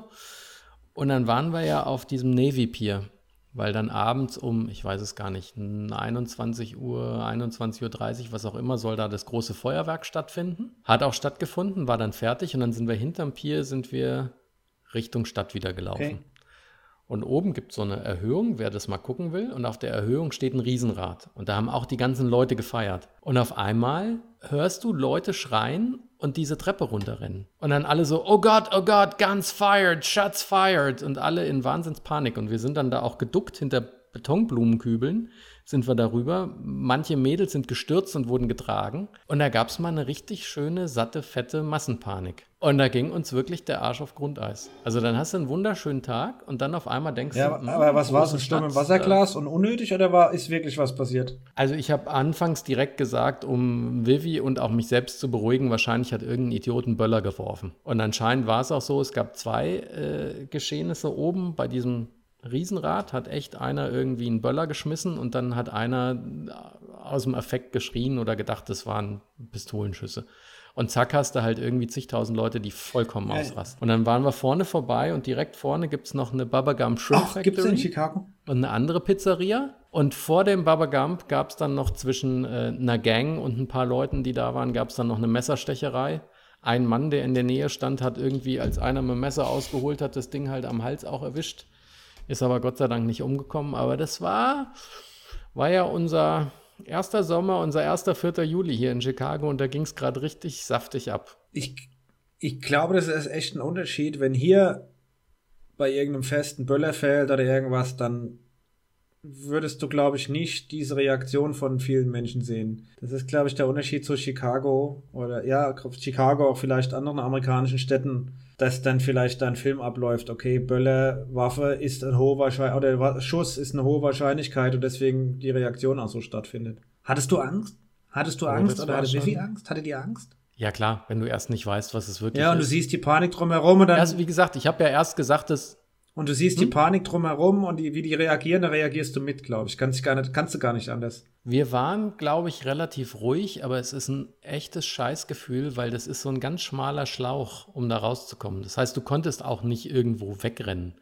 Und dann waren wir ja auf diesem Navy Pier, weil dann abends um, ich weiß es gar nicht, einundzwanzig Uhr, einundzwanzig Uhr dreißig, was auch immer, soll da das große Feuerwerk stattfinden. Hat auch stattgefunden, war dann fertig und dann sind wir hinterm Pier, sind wir Richtung Stadt wieder gelaufen. Okay. Und oben gibt es so eine Erhöhung, wer das mal gucken will. Und auf der Erhöhung steht ein Riesenrad. Und da haben auch die ganzen Leute gefeiert. Und auf einmal hörst du Leute schreien und diese Treppe runterrennen. Und dann alle so, oh Gott, oh Gott, Guns fired, Shots fired. Und alle in Wahnsinnspanik. Und wir sind dann da auch geduckt hinter Betonblumenkübeln, sind wir darüber. Manche Mädels sind gestürzt und wurden getragen. Und da gab es mal eine richtig schöne, satte, fette Massenpanik. Und da ging uns wirklich der Arsch auf Grundeis. Also dann hast du einen wunderschönen Tag und dann auf einmal denkst ja, du... Aber, aber was war es, ein Sturm im Wasserglas äh, und unnötig oder war, ist wirklich was passiert? Also ich habe anfangs direkt gesagt, um Vivi und auch mich selbst zu beruhigen, wahrscheinlich hat irgendein Idiot einen Böller geworfen. Und anscheinend war es auch so, es gab zwei äh, Geschehnisse oben bei diesem Riesenrad, hat echt einer irgendwie einen Böller geschmissen und dann hat einer aus dem Affekt geschrien oder gedacht, das waren Pistolenschüsse. Und zack, hast du halt irgendwie zigtausend Leute, die vollkommen ja. ausrasten. Und dann waren wir vorne vorbei und direkt vorne gibt es noch eine Bubba Gump Shrimp Factory. Gibt es in Chicago? Und eine andere Pizzeria. Und vor dem Bubba Gump gab es dann noch zwischen äh, einer Gang und ein paar Leuten, die da waren, gab es dann noch eine Messerstecherei. Ein Mann, der in der Nähe stand, hat irgendwie, als einer mit dem Messer ausgeholt hat, das Ding halt am Hals auch erwischt. Ist aber Gott sei Dank nicht umgekommen. Aber das war, war ja unser... Erster Sommer, unser erster vierter Juli hier in Chicago und da ging es gerade richtig saftig ab. Ich, ich glaube, das ist echt ein Unterschied, wenn hier bei irgendeinem Fest ein Böller fällt oder irgendwas, dann würdest du, glaube ich, nicht diese Reaktion von vielen Menschen sehen. Das ist, glaube ich, der Unterschied zu Chicago oder ja, Chicago, auch vielleicht anderen amerikanischen Städten, dass dann vielleicht da ein Film abläuft, okay, Böller, Waffe ist eine hohe Wahrscheinlichkeit, oder Schuss ist eine hohe Wahrscheinlichkeit und deswegen die Reaktion auch so stattfindet. Hattest du Angst? Hattest du Angst ja, oder hatte Vivi Angst? Hatte die Angst? Ja klar, wenn du erst nicht weißt, was es wirklich ist. Ja, und ist. du siehst die Panik drumherum und dann... Also wie gesagt, ich habe ja erst gesagt, dass... Und du siehst hm? die Panik drumherum und die, wie die reagieren, da reagierst du mit, glaube ich. Kannst, gar nicht, kannst du gar nicht anders. Wir waren, glaube ich, relativ ruhig, aber es ist ein echtes Scheißgefühl, weil das ist so ein ganz schmaler Schlauch, um da rauszukommen. Das heißt, du konntest auch nicht irgendwo wegrennen,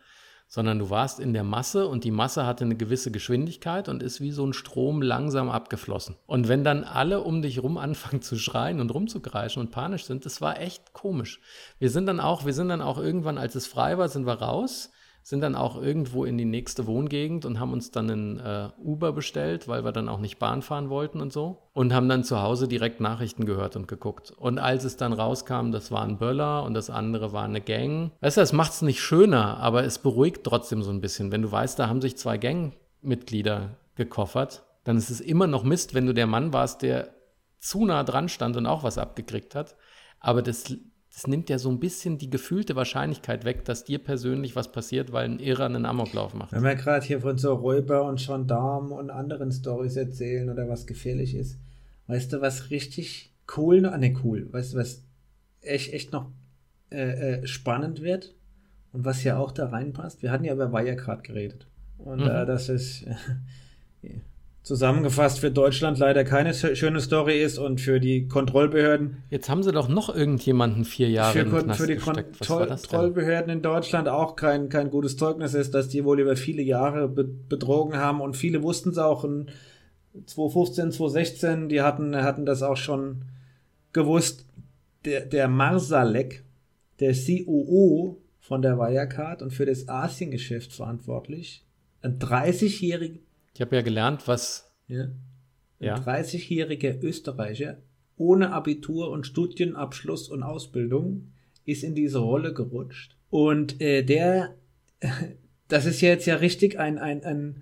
sondern du warst in der Masse und die Masse hatte eine gewisse Geschwindigkeit und ist wie so ein Strom langsam abgeflossen. Und wenn dann alle um dich rum anfangen zu schreien und rumzukreischen und panisch sind, das war echt komisch. Wir sind dann auch, wir sind dann auch irgendwann, als es frei war, sind wir raus, sind dann auch irgendwo in die nächste Wohngegend und haben uns dann ein äh, Uber bestellt, weil wir dann auch nicht Bahn fahren wollten und so. Und haben dann zu Hause direkt Nachrichten gehört und geguckt. Und als es dann rauskam, das war ein Böller und das andere war eine Gang. Weißt du, das macht es nicht schöner, aber es beruhigt trotzdem so ein bisschen. Wenn du weißt, da haben sich zwei Gangmitglieder gekoffert, dann ist es immer noch Mist, wenn du der Mann warst, der zu nah dran stand und auch was abgekriegt hat. Aber das... Das nimmt ja so ein bisschen die gefühlte Wahrscheinlichkeit weg, dass dir persönlich was passiert, weil ein Irrer einen Amoklauf macht. Wenn wir gerade hier von so Räuber und Gendarmen und anderen Storys erzählen oder was gefährlich ist, weißt du, was richtig cool, ah ne cool, weißt du, was echt, echt noch äh, äh, spannend wird und was ja auch da reinpasst? Wir hatten ja über Wirecard geredet. Und mhm. äh, das ist äh, zusammengefasst für Deutschland leider keine schöne Story ist und für die Kontrollbehörden. Jetzt haben sie doch noch irgendjemanden vier Jahre für, in den Knast für die gesteckt. Was war das denn? Kontrollbehörden in Deutschland auch kein, kein gutes Zeugnis ist, dass die wohl über viele Jahre be- betrogen haben und viele wussten es auch in zwanzig fünfzehn, zwanzig sechzehn, die hatten, hatten das auch schon gewusst. Der, der Marsalek, der C O O von der Wirecard und für das Asiengeschäft verantwortlich, ein dreißigjähriger Ich habe ja gelernt, was... Ja. Ein ja. dreißigjähriger Österreicher ohne Abitur und Studienabschluss und Ausbildung ist in diese Rolle gerutscht. Und äh, der, das ist ja jetzt ja richtig ein, ein, ein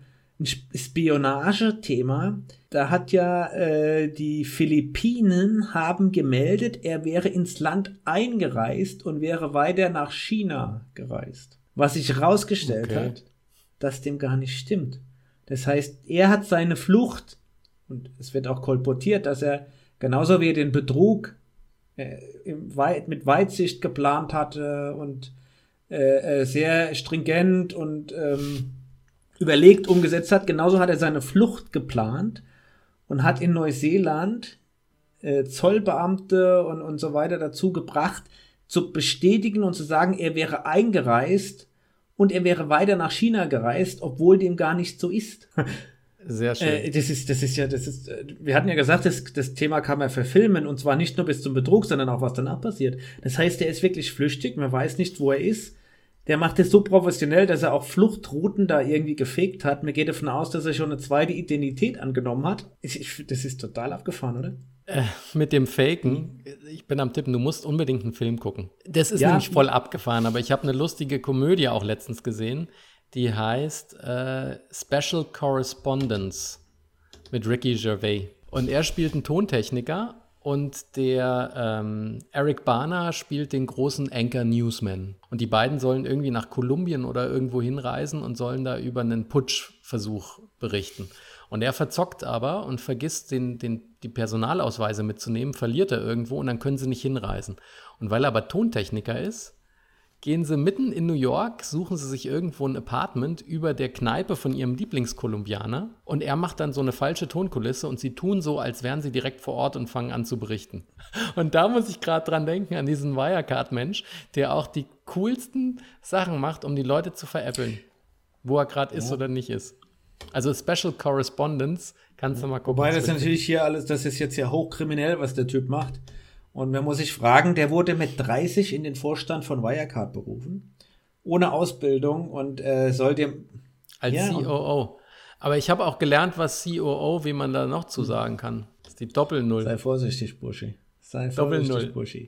Spionagethema. Da hat ja äh, die Philippinen haben gemeldet, er wäre ins Land eingereist und wäre weiter nach China gereist. Was sich herausgestellt okay. hat, dass dem gar nicht stimmt. Das heißt, er hat seine Flucht, und es wird auch kolportiert, dass er genauso wie er den Betrug äh, im Weit, mit Weitsicht geplant hatte und äh, sehr stringent und ähm, überlegt umgesetzt hat, genauso hat er seine Flucht geplant und hat in Neuseeland äh, Zollbeamte und, und so weiter dazu gebracht, zu bestätigen und zu sagen, er wäre eingereist und er wäre weiter nach China gereist, obwohl dem gar nicht so ist. Sehr schön. Äh, das ist, das ist ja, das ist, wir hatten ja gesagt, das, das Thema kann man verfilmen und zwar nicht nur bis zum Betrug, sondern auch was danach passiert. Das heißt, er ist wirklich flüchtig, man weiß nicht, wo er ist. Der macht es so professionell, dass er auch Fluchtrouten da irgendwie gefegt hat. Mir geht davon aus, dass er schon eine zweite Identität angenommen hat. Ich, ich, das ist total abgefahren, oder? Äh, mit dem Faken, ich bin am Tippen, du musst unbedingt einen Film gucken. Das ist ja. nämlich voll abgefahren, aber ich habe eine lustige Komödie auch letztens gesehen, die heißt äh, Special Correspondence mit Ricky Gervais. Und er spielt einen Tontechniker und der ähm, Eric Bana spielt den großen Anchor Newsman. Und die beiden sollen irgendwie nach Kolumbien oder irgendwo hinreisen und sollen da über einen Putschversuch berichten. Und er verzockt aber und vergisst, den, den, die Personalausweise mitzunehmen, verliert er irgendwo und dann können sie nicht hinreisen. Und weil er aber Tontechniker ist, gehen sie mitten in New York, suchen sie sich irgendwo ein Apartment über der Kneipe von ihrem Lieblingskolumbianer und er macht dann so eine falsche Tonkulisse und sie tun so, als wären sie direkt vor Ort und fangen an zu berichten. Und da muss ich gerade dran denken, an diesen Wirecard-Mensch, der auch die coolsten Sachen macht, um die Leute zu veräppeln, wo er gerade ist ja. oder nicht ist. Also Special Correspondence, kannst du mal gucken. Wobei das natürlich hier alles, das ist jetzt ja hochkriminell, was der Typ macht. Und man muss sich fragen, der wurde mit dreißig in den Vorstand von Wirecard berufen, ohne Ausbildung und äh, soll dem... Als ja, C O O. Aber ich habe auch gelernt, was C O O, wie man da noch zu sagen kann. Das ist die Doppel-Null. Sei vorsichtig, Buschi. Sei Doppel-Null. vorsichtig, Buschi.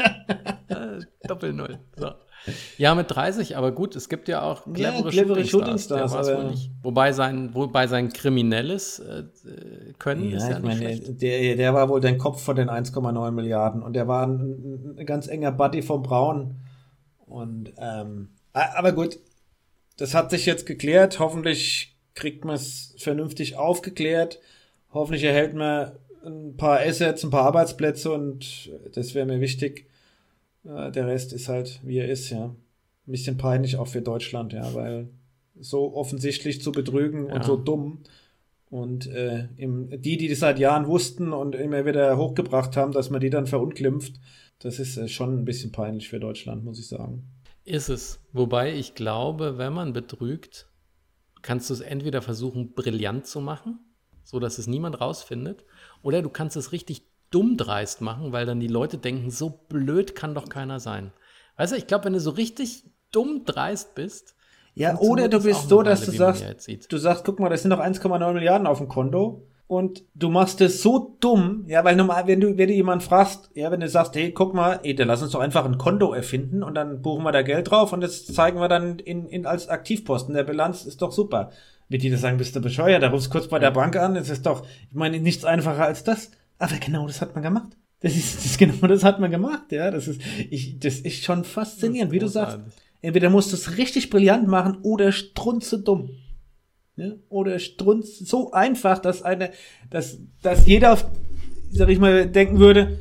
Doppel-Null. So. Ja, mit dreißig, aber gut, es gibt ja auch clevere, ja, clevere Shootingstars. Shootingstars der war's wohl nicht. Wobei sein, wobei sein kriminelles äh, Können ja, ist ja ich nicht meine, schlecht. Der, der war wohl der Kopf von den eins Komma neun Milliarden und der war ein, ein ganz enger Buddy vom Braun. Und ähm, aber gut, das hat sich jetzt geklärt. Hoffentlich kriegt man es vernünftig aufgeklärt. Hoffentlich erhält man ein paar Assets, ein paar Arbeitsplätze und das wäre mir wichtig. Der Rest ist halt, wie er ist, ja. Ein bisschen peinlich auch für Deutschland, ja, weil so offensichtlich zu betrügen ja. und so dumm. Und äh, im, die, die das seit Jahren wussten und immer wieder hochgebracht haben, dass man die dann verunglimpft, das ist äh, schon ein bisschen peinlich für Deutschland, muss ich sagen. Ist es. Wobei ich glaube, wenn man betrügt, kannst du es entweder versuchen, brillant zu machen, so dass es niemand rausfindet, oder du kannst es richtig dumm dreist machen, weil dann die Leute denken, so blöd kann doch keiner sein. Weißt du, ich glaube, wenn du so richtig dumm dreist bist, ja, oder du bist so, dass du sagst, du sagst, guck mal, das sind noch eins Komma neun Milliarden auf dem Konto. Und du machst es so dumm, ja, weil normal, wenn du, wenn du jemanden fragst, ja, wenn du sagst, hey, guck mal, ey, dann lass uns doch einfach ein Konto erfinden und dann buchen wir da Geld drauf und das zeigen wir dann in, in als Aktivposten der Bilanz, ist doch super. Wird die das sagen, bist du bescheuert, da rufst du kurz bei der Bank an, das ist doch, ich meine, nichts einfacher als das. Aber genau das hat man gemacht. Das ist, das ist genau das hat man gemacht, ja, das ist, ich, das ist schon faszinierend, wie du sagst. Entweder musst du es richtig brillant machen oder strunze dumm. Ja, oder strunz so einfach, dass eine, dass, dass jeder, auf, sag ich mal, denken würde,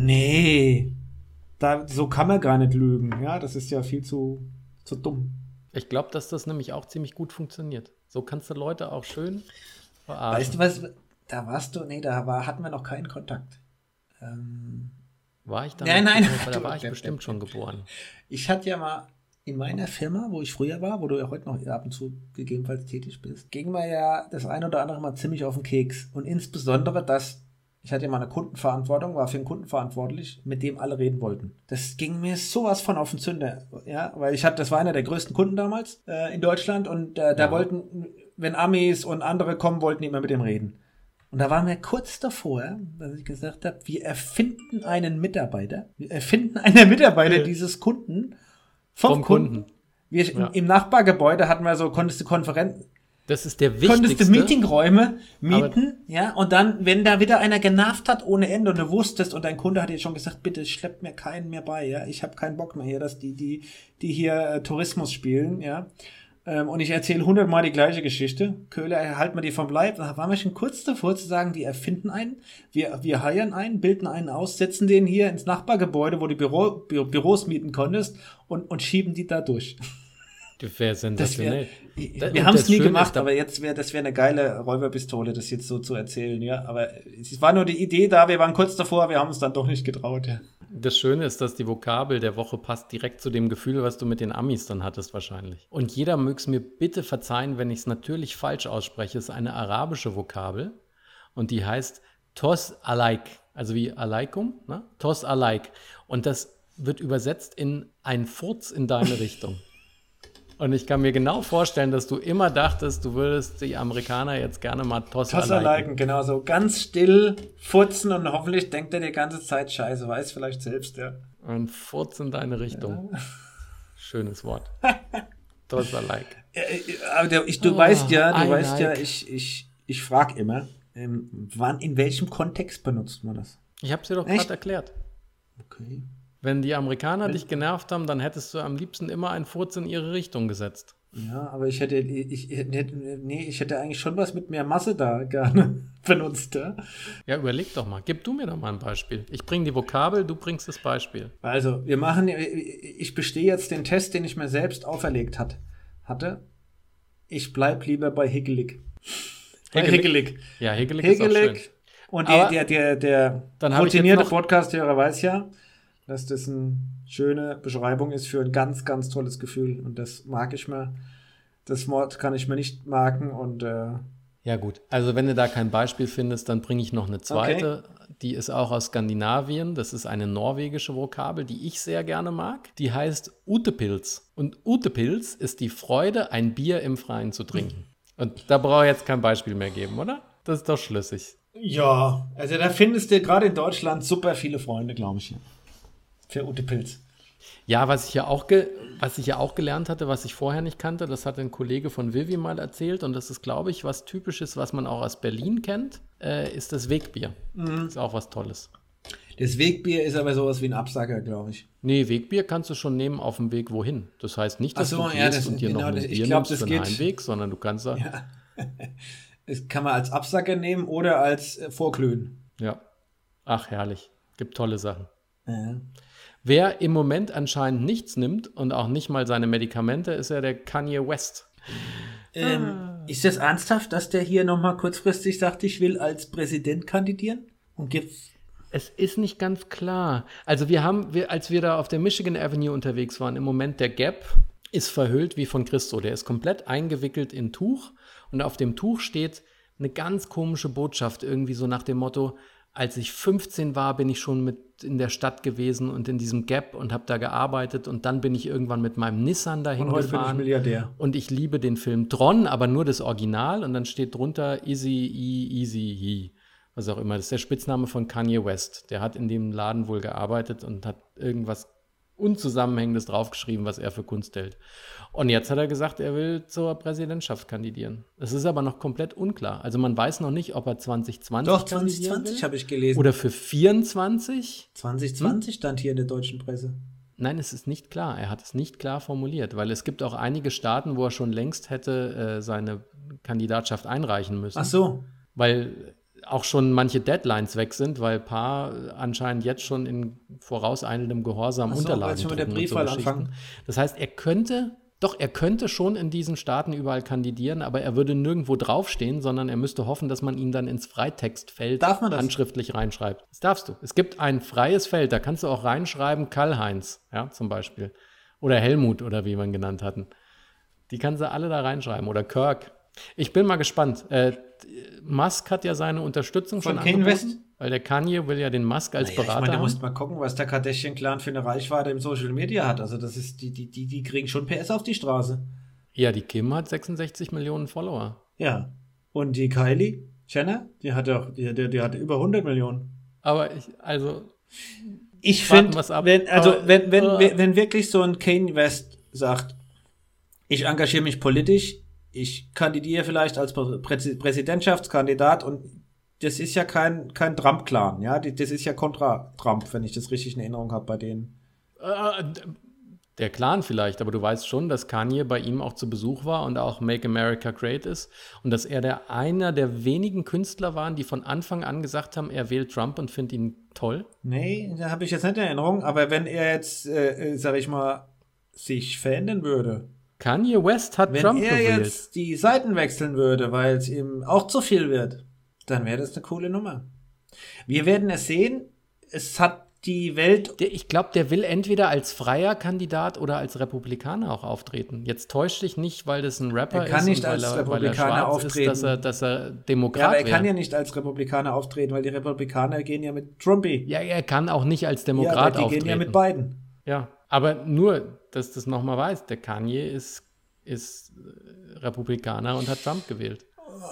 nee, da, so kann man gar nicht lügen. Ja, das ist ja viel zu, zu dumm. Ich glaube, dass das nämlich auch ziemlich gut funktioniert. So kannst du Leute auch schön verarschen. Weißt du was, da warst du, nee, da war, hatten wir noch keinen Kontakt. Ähm, war ich da? Nein, nein. Weil da war ich bestimmt schon geboren. Ich hatte ja mal in meiner Firma, wo ich früher war, wo du ja heute noch ab und zu gegebenenfalls tätig bist, ging mir ja das ein oder andere Mal ziemlich auf den Keks. Und insbesondere das, ich hatte ja mal eine Kundenverantwortung, war für einen Kunden verantwortlich, mit dem alle reden wollten. Das ging mir sowas von auf den Zünder, ja, weil ich hatte, das war einer der größten Kunden damals äh, in Deutschland und äh, da ja. wollten, wenn Amis und andere kommen, wollten die immer mit dem reden. Und da waren wir kurz davor, dass ich gesagt habe, wir erfinden einen Mitarbeiter, wir erfinden einen Mitarbeiter ja. dieses Kunden, Vom, Vom Kunden. Kunden. Wir, ja. Im Nachbargebäude hatten wir so, konntest du Konferenzen. Das ist der wichtigste. Konntest du Meetingräume mieten, ja, und dann, wenn da wieder einer genervt hat ohne Ende und du wusstest und dein Kunde hat dir schon gesagt, bitte schleppt mir keinen mehr bei, ja, ich habe keinen Bock mehr hier, dass die, die, die hier äh, Tourismus spielen, ja, ähm, und ich erzähle hundertmal die gleiche Geschichte. Köhler, halt mal die vom Leib. Da waren wir schon kurz davor zu sagen, die erfinden einen, wir, wir heiern einen, bilden einen aus, setzen den hier ins Nachbargebäude, wo du Büro, Bü- Büros mieten konntest und, und schieben die da durch. Das wäre sensationell. Das wär, wir haben es nie gemacht, aber jetzt wäre das wäre eine geile Räuberpistole, das jetzt so zu erzählen, ja. Aber es war nur die Idee da, wir waren kurz davor, wir haben uns dann doch nicht getraut, ja. Das Schöne ist, dass die Vokabel der Woche passt direkt zu dem Gefühl, was du mit den Amis dann hattest wahrscheinlich. Und jeder möge es mir bitte verzeihen, wenn ich es natürlich falsch ausspreche. Es ist eine arabische Vokabel und die heißt Tos Alaik, also wie Alaikum, ne? Tos Alaik. Und das wird übersetzt in ein Furz in deine Richtung. Und ich kann mir genau vorstellen, dass du immer dachtest, du würdest die Amerikaner jetzt gerne mal Toss liken. Genau so. Ganz still furzen und hoffentlich denkt er die ganze Zeit Scheiße, weiß vielleicht selbst, ja. Und Furz in deine Richtung. Ja. Schönes Wort. Toss like. Aber ich, du oh, weißt ja, du I weißt like. ja, ich, ich, ich frage immer, ähm, wann, in welchem Kontext benutzt man das? Ich habe es dir doch gerade erklärt. Okay. Wenn die Amerikaner Wenn, dich genervt haben, dann hättest du am liebsten immer einen Furz in ihre Richtung gesetzt. Ja, aber ich hätte, ich, ich, nee, ich hätte eigentlich schon was mit mehr Masse da gerne benutzt. Ja? Ja, überleg doch mal. Gib du mir doch mal ein Beispiel. Ich bringe die Vokabel, du bringst das Beispiel. Also, wir machen, ich bestehe jetzt den Test, den ich mir selbst auferlegt hat, hatte. Ich bleib lieber bei Higgelig. Higgelig? Higgelig. Ja, Higgelig, Higgelig ist auch schön. Und der, der, der, der, der routinierte Podcast-Hörer weiß ja, dass das eine schöne Beschreibung ist für ein ganz, ganz tolles Gefühl. Und das mag ich mir. Das Wort kann ich mir nicht merken. Und äh ja gut, also wenn du da kein Beispiel findest, dann bringe ich noch eine zweite. Okay. Die ist auch aus Skandinavien. Das ist eine norwegische Vokabel, die ich sehr gerne mag. Die heißt Utepils. Und Utepils ist die Freude, ein Bier im Freien zu trinken. Und da brauche ich jetzt kein Beispiel mehr geben, oder? Das ist doch schlüssig. Ja, also da findest du gerade in Deutschland super viele Freunde, glaube ich. Für Utepils. Ja, was ich ja auch ge- was ich ja auch gelernt hatte, was ich vorher nicht kannte, das hat ein Kollege von Vivi mal erzählt und das ist, glaube ich, was Typisches, was man auch aus Berlin kennt, äh, ist das Wegbier. Mhm. Ist auch was Tolles. Das Wegbier ist aber sowas wie ein Absacker, glaube ich. Nee, Wegbier kannst du schon nehmen auf dem Weg wohin. Das heißt nicht, dass so, du ja, gehst das, und dir genau, noch ein das, Bier glaub, nimmst für den geht. Heimweg, sondern du kannst da... Ja. Das kann man als Absacker nehmen oder als äh, Vorglühen. Ja. Ach, herrlich. Gibt tolle Sachen. Ja. Wer im Moment anscheinend nichts nimmt und auch nicht mal seine Medikamente, ist ja der Kanye West. Ähm, ah. Ist das ernsthaft, dass der hier nochmal kurzfristig sagt, ich will als Präsident kandidieren? Und gibt Es ist nicht ganz klar. Also wir haben, wir, als wir da auf der Michigan Avenue unterwegs waren, im Moment der Gap ist verhüllt wie von Christo. Der ist komplett eingewickelt in Tuch und auf dem Tuch steht eine ganz komische Botschaft, irgendwie so nach dem Motto, als ich fünfzehn war, bin ich schon mit in der Stadt gewesen und in diesem Gap und habe da gearbeitet und dann bin ich irgendwann mit meinem Nissan dahin Und heute gefahren. bin ich Milliardär. Und ich liebe den Film Tron, aber nur das Original und dann steht drunter Easy E, Easy He. Was auch immer. Das ist der Spitzname von Kanye West. Der hat in dem Laden wohl gearbeitet und hat irgendwas Unzusammenhängendes draufgeschrieben, was er für Kunst hält. Und jetzt hat er gesagt, er will zur Präsidentschaft kandidieren. Das ist aber noch komplett unklar. Also man weiß noch nicht, ob er zwanzig zwanzig Doch, kandidieren zwanzig zwanzig will habe ich gelesen. oder für vierundzwanzig. zwanzig zwanzig stand hier in der deutschen Presse. Nein, es ist nicht klar. Er hat es nicht klar formuliert, weil es gibt auch einige Staaten, wo er schon längst hätte äh, seine Kandidatschaft einreichen müssen. Ach so. Weil auch schon manche Deadlines weg sind, weil Paar anscheinend jetzt schon in vorauseilendem Gehorsam Ach so, Unterlagen jetzt schon mit der drucken und so Briefwahl Geschichten. anfangen. Das heißt, er könnte, doch, er könnte schon in diesen Staaten überall kandidieren, aber er würde nirgendwo draufstehen, sondern er müsste hoffen, dass man ihn dann ins Freitextfeld Darf man das? handschriftlich reinschreibt. Das darfst du. Es gibt ein freies Feld, da kannst du auch reinschreiben, Karl-Heinz, ja, zum Beispiel. Oder Helmut, oder wie wir ihn genannt hatten. Die kannst du alle da reinschreiben. Oder Kirk. Ich bin mal gespannt. Äh, Musk hat ja seine Unterstützung Von schon Kanye angeboten, West? weil der Kanye will ja den Musk als Naja, Berater ich meine, da haben. musst mal gucken, was der Kardashian-Clan für eine Reichweite im Social Media hat. Also das ist, die, die, die, die kriegen schon P S auf die Straße. Ja, die Kim hat sechsundsechzig Millionen Follower. Ja. Und die Kylie Jenner, die hat doch, die, die, die hatte über hundert Millionen. Aber ich, also, Ich warten finde, wir's ab. wenn, also Aber, wenn, wenn, äh, wenn, wenn wirklich so ein Kanye West sagt, ich engagiere mich politisch, ich kandidiere vielleicht als Prä- Präsidentschaftskandidat und das ist ja kein, kein Trump-Clan, ja, Die- das ist ja kontra Trump, wenn ich das richtig in Erinnerung habe bei denen. äh, der Clan vielleicht, aber du weißt schon, dass Kanye bei ihm auch zu Besuch war und auch Make America Great ist und dass er der einer der wenigen Künstler waren, die von Anfang an gesagt haben, er wählt Trump und findet ihn toll. Nee, da habe ich jetzt nicht in Erinnerung, aber wenn er jetzt, äh, äh, sag ich mal, sich verändern würde, Kanye West hat wenn Trump er gewählt. jetzt die Seiten wechseln würde, weil es ihm auch zu viel wird, dann wäre das eine coole Nummer. Wir werden es sehen. Es hat die Welt. Der, ich glaube, der will entweder als freier Kandidat oder als Republikaner auch auftreten. Jetzt täuscht dich nicht, weil das ein Rapper Er kann ist nicht und weil als er, weil er Republikaner schwarz auftreten. ist, dass er, dass er Ja, Demokrat aber er kann wäre. ja nicht als Republikaner auftreten, weil die Republikaner gehen ja mit Trumpy. Ja, er kann auch nicht als Ja, Demokrat aber die auftreten. gehen ja mit beiden. Ja, aber nur, dass du das nochmal weißt, der Kanye ist, ist äh, Republikaner und hat Trump gewählt.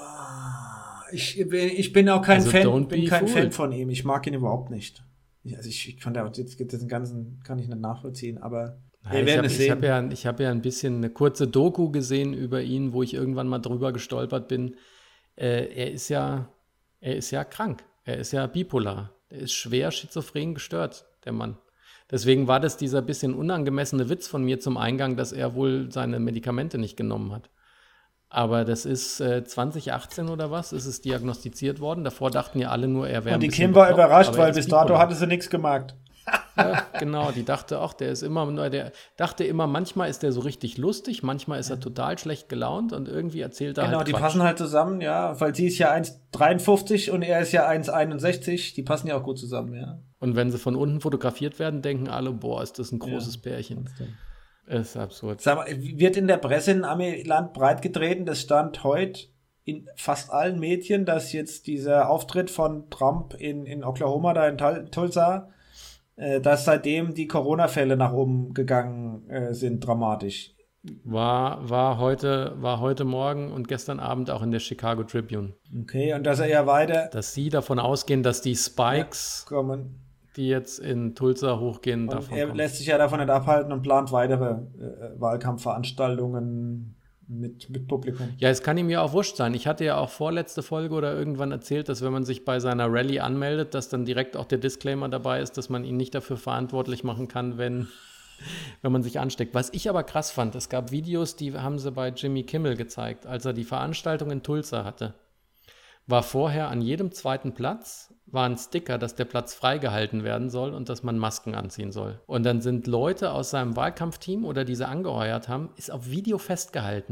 Ich, ich bin auch kein Also Fan, don't bin be kein fooled. Fan von ihm. Ich mag ihn überhaupt nicht. Also ich, ich kann da jetzt diesen ganzen kann ich nicht nachvollziehen, aber Nein, wir ich werden habe es sehen. hab ja, ich hab ja ein bisschen eine kurze Doku gesehen über ihn, wo ich irgendwann mal drüber gestolpert bin. Äh, er ist ja, er ist ja krank. Er ist ja bipolar. Er ist schwer schizophren gestört, der Mann. Deswegen war das dieser bisschen unangemessene Witz von mir zum Eingang, dass er wohl seine Medikamente nicht genommen hat. Aber das ist äh, zwanzig achtzehn oder was, ist es diagnostiziert worden. Davor dachten ja alle nur, er wäre ein Und die bisschen Kim war bekloppt, überrascht, aber er weil ist bis dato bipolar. hatte sie nichts gemerkt. Ja, genau, die dachte auch, der ist immer, nur- der dachte immer, manchmal ist der so richtig lustig, manchmal ist er total schlecht gelaunt und irgendwie erzählt er Genau, halt die Quatsch. passen halt zusammen, ja, weil sie ist ja eins Komma dreiundfünfzig und er ist ja eins Komma einundsechzig. Die passen ja auch gut zusammen, ja. Und wenn sie von unten fotografiert werden, denken alle, boah, ist das ein großes Pärchen. Ist absurd. Sag mal, wird in der Presse in Amiland breit getreten, das stand heute in fast allen Medien, dass jetzt dieser Auftritt von Trump in, in Oklahoma, da in Tul- Tulsa, äh, dass seitdem die Corona-Fälle nach oben gegangen äh, sind, dramatisch. War, war, heute, war heute Morgen und gestern Abend auch in der Chicago Tribune. Okay, und dass er ja weiter Dass sie davon ausgehen, dass die Spikes, kommen. die jetzt in Tulsa hochgehen, Und davon er kommen. lässt sich ja davon nicht abhalten und plant weitere äh, Wahlkampfveranstaltungen mit, mit Publikum. Ja, es kann ihm ja auch wurscht sein. Ich hatte ja auch vorletzte Folge oder irgendwann erzählt, dass wenn man sich bei seiner Rallye anmeldet, dass dann direkt auch der Disclaimer dabei ist, dass man ihn nicht dafür verantwortlich machen kann, wenn, wenn man sich ansteckt. Was ich aber krass fand, es gab Videos, die haben sie bei Jimmy Kimmel gezeigt, als er die Veranstaltung in Tulsa hatte. War vorher an jedem zweiten Platz war ein Sticker, dass der Platz freigehalten werden soll und dass man Masken anziehen soll. Und dann sind Leute aus seinem Wahlkampfteam oder die sie angeheuert haben, ist auf Video festgehalten,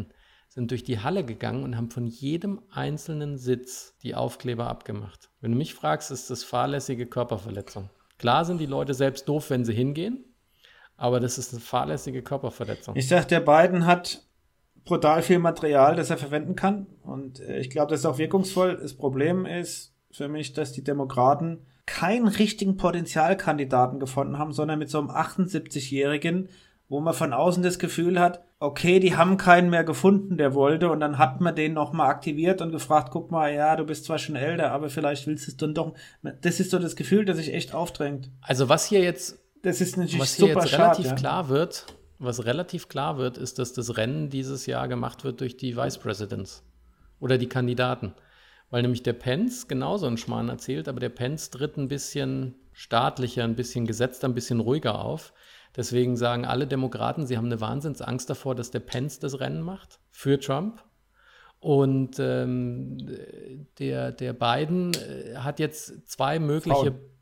sind durch die Halle gegangen und haben von jedem einzelnen Sitz die Aufkleber abgemacht. Wenn du mich fragst, ist das fahrlässige Körperverletzung. Klar sind die Leute selbst doof, wenn sie hingehen, aber das ist eine fahrlässige Körperverletzung. Ich sag, der Biden hat brutal viel Material, das er verwenden kann. Und ich glaube, das ist auch wirkungsvoll. Das Problem ist für mich, dass die Demokraten keinen richtigen Potenzialkandidaten gefunden haben, sondern mit so einem achtundsiebzigjährigen, wo man von außen das Gefühl hat, okay, die haben keinen mehr gefunden, der wollte. Und dann hat man den nochmal aktiviert und gefragt, guck mal, ja, du bist zwar schon älter, aber vielleicht willst du es dann doch. Das ist so das Gefühl, das sich echt aufdrängt. Also was hier jetzt, das ist natürlich was hier super jetzt schade, relativ ja. klar wird, was relativ klar wird, ist, dass das Rennen dieses Jahr gemacht wird durch die Vice Presidents oder die Kandidaten. Weil nämlich der Pence genauso einen Schmarrn erzählt, aber der Pence tritt ein bisschen staatlicher, ein bisschen gesetzter, ein bisschen ruhiger auf. Deswegen sagen alle Demokraten, sie haben eine Wahnsinnsangst davor, dass der Pence das Rennen macht für Trump. Und ähm, der, der Biden äh, hat jetzt zwei mögliche Frauen.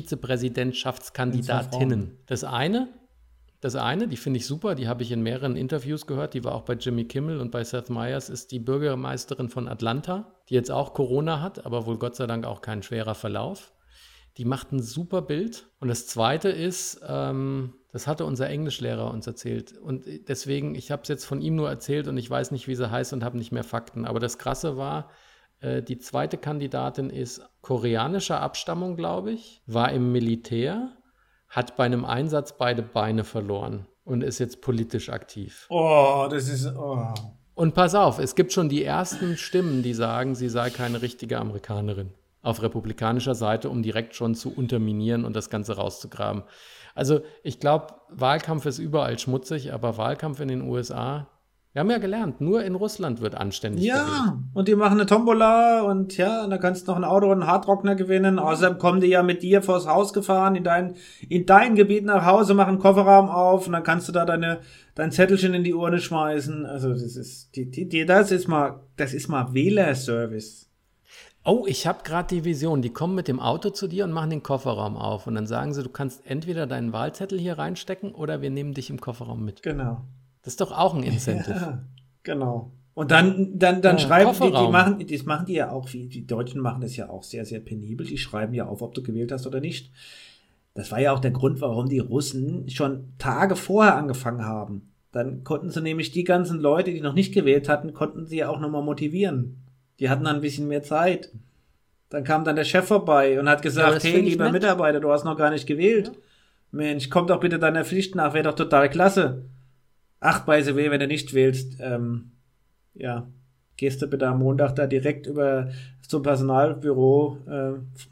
Vizepräsidentschaftskandidatinnen. Das eine, das eine, die finde ich super, die habe ich in mehreren Interviews gehört, die war auch bei Jimmy Kimmel und bei Seth Meyers, ist die Bürgermeisterin von Atlanta, die jetzt auch Corona hat, aber wohl Gott sei Dank auch kein schwerer Verlauf. Die macht ein super Bild. Und das Zweite ist, ähm, das hatte unser Englischlehrer uns erzählt. Und deswegen, ich habe es jetzt von ihm nur erzählt und ich weiß nicht, wie sie heißt und habe nicht mehr Fakten. Aber das Krasse war, äh, die zweite Kandidatin ist koreanischer Abstammung, glaube ich, war im Militär, hat bei einem Einsatz beide Beine verloren und ist jetzt politisch aktiv. Oh, das ist... Oh. Und pass auf, es gibt schon die ersten Stimmen, die sagen, sie sei keine richtige Amerikanerin. Auf republikanischer Seite, um direkt schon zu unterminieren und das Ganze rauszugraben. Also ich glaube, Wahlkampf ist überall schmutzig, aber Wahlkampf in den U S A, wir haben ja gelernt, nur in Russland wird anständig Ja, gewählt. und die machen eine Tombola und ja, und da kannst du noch ein Auto und einen Hardrockner gewinnen. Außerdem kommen die ja mit dir vors Haus gefahren, in dein, in dein Gebiet nach Hause, machen einen Kofferraum auf und dann kannst du da deine, dein Zettelchen in die Urne schmeißen. Also das ist, die, die, die, das ist mal, das ist mal Wählerservice. Oh, ich habe gerade die Vision, die kommen mit dem Auto zu dir und machen den Kofferraum auf und dann sagen sie, du kannst entweder deinen Wahlzettel hier reinstecken oder wir nehmen dich im Kofferraum mit. Genau. Das ist doch auch ein Incentive. Ja, genau. Und dann, dann, dann Ja, schreiben die, die Kofferraum. machen, das machen die ja auch, wie die Deutschen machen das ja auch sehr, sehr penibel. Die schreiben ja auf, ob du gewählt hast oder nicht. Das war ja auch der Grund, warum die Russen schon Tage vorher angefangen haben. Dann konnten sie nämlich die ganzen Leute, die noch nicht gewählt hatten, konnten sie ja auch nochmal motivieren. Die hatten dann ein bisschen mehr Zeit. Dann kam dann der Chef vorbei und hat Ja, gesagt, das hey, find ich lieber nett. Mitarbeiter, du hast noch gar nicht gewählt. Mensch, komm doch bitte deiner Pflicht nach, wäre doch total klasse. Ach, by the way, wenn du nicht wählst, ähm, ja, gehst du bitte am Montag da direkt über zum Personalbüro, äh,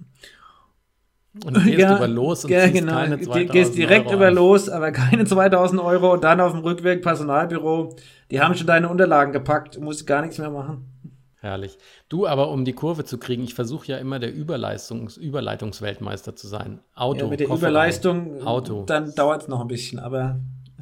Und du gehst ja, über los und ja, ziehst genau. keine Du zweitausend gehst direkt Euro über ein. los, aber keine zweitausend Euro und dann auf dem Rückweg Personalbüro. Die haben schon deine Unterlagen gepackt, du musst gar nichts mehr machen. Herrlich. Du, aber um die Kurve zu kriegen, ich versuche ja immer der Überleistungs Überleitungsweltmeister zu sein. Auto, Ja, mit der Kofferraum, Überleistung, Auto. dann dauert es noch ein bisschen, aber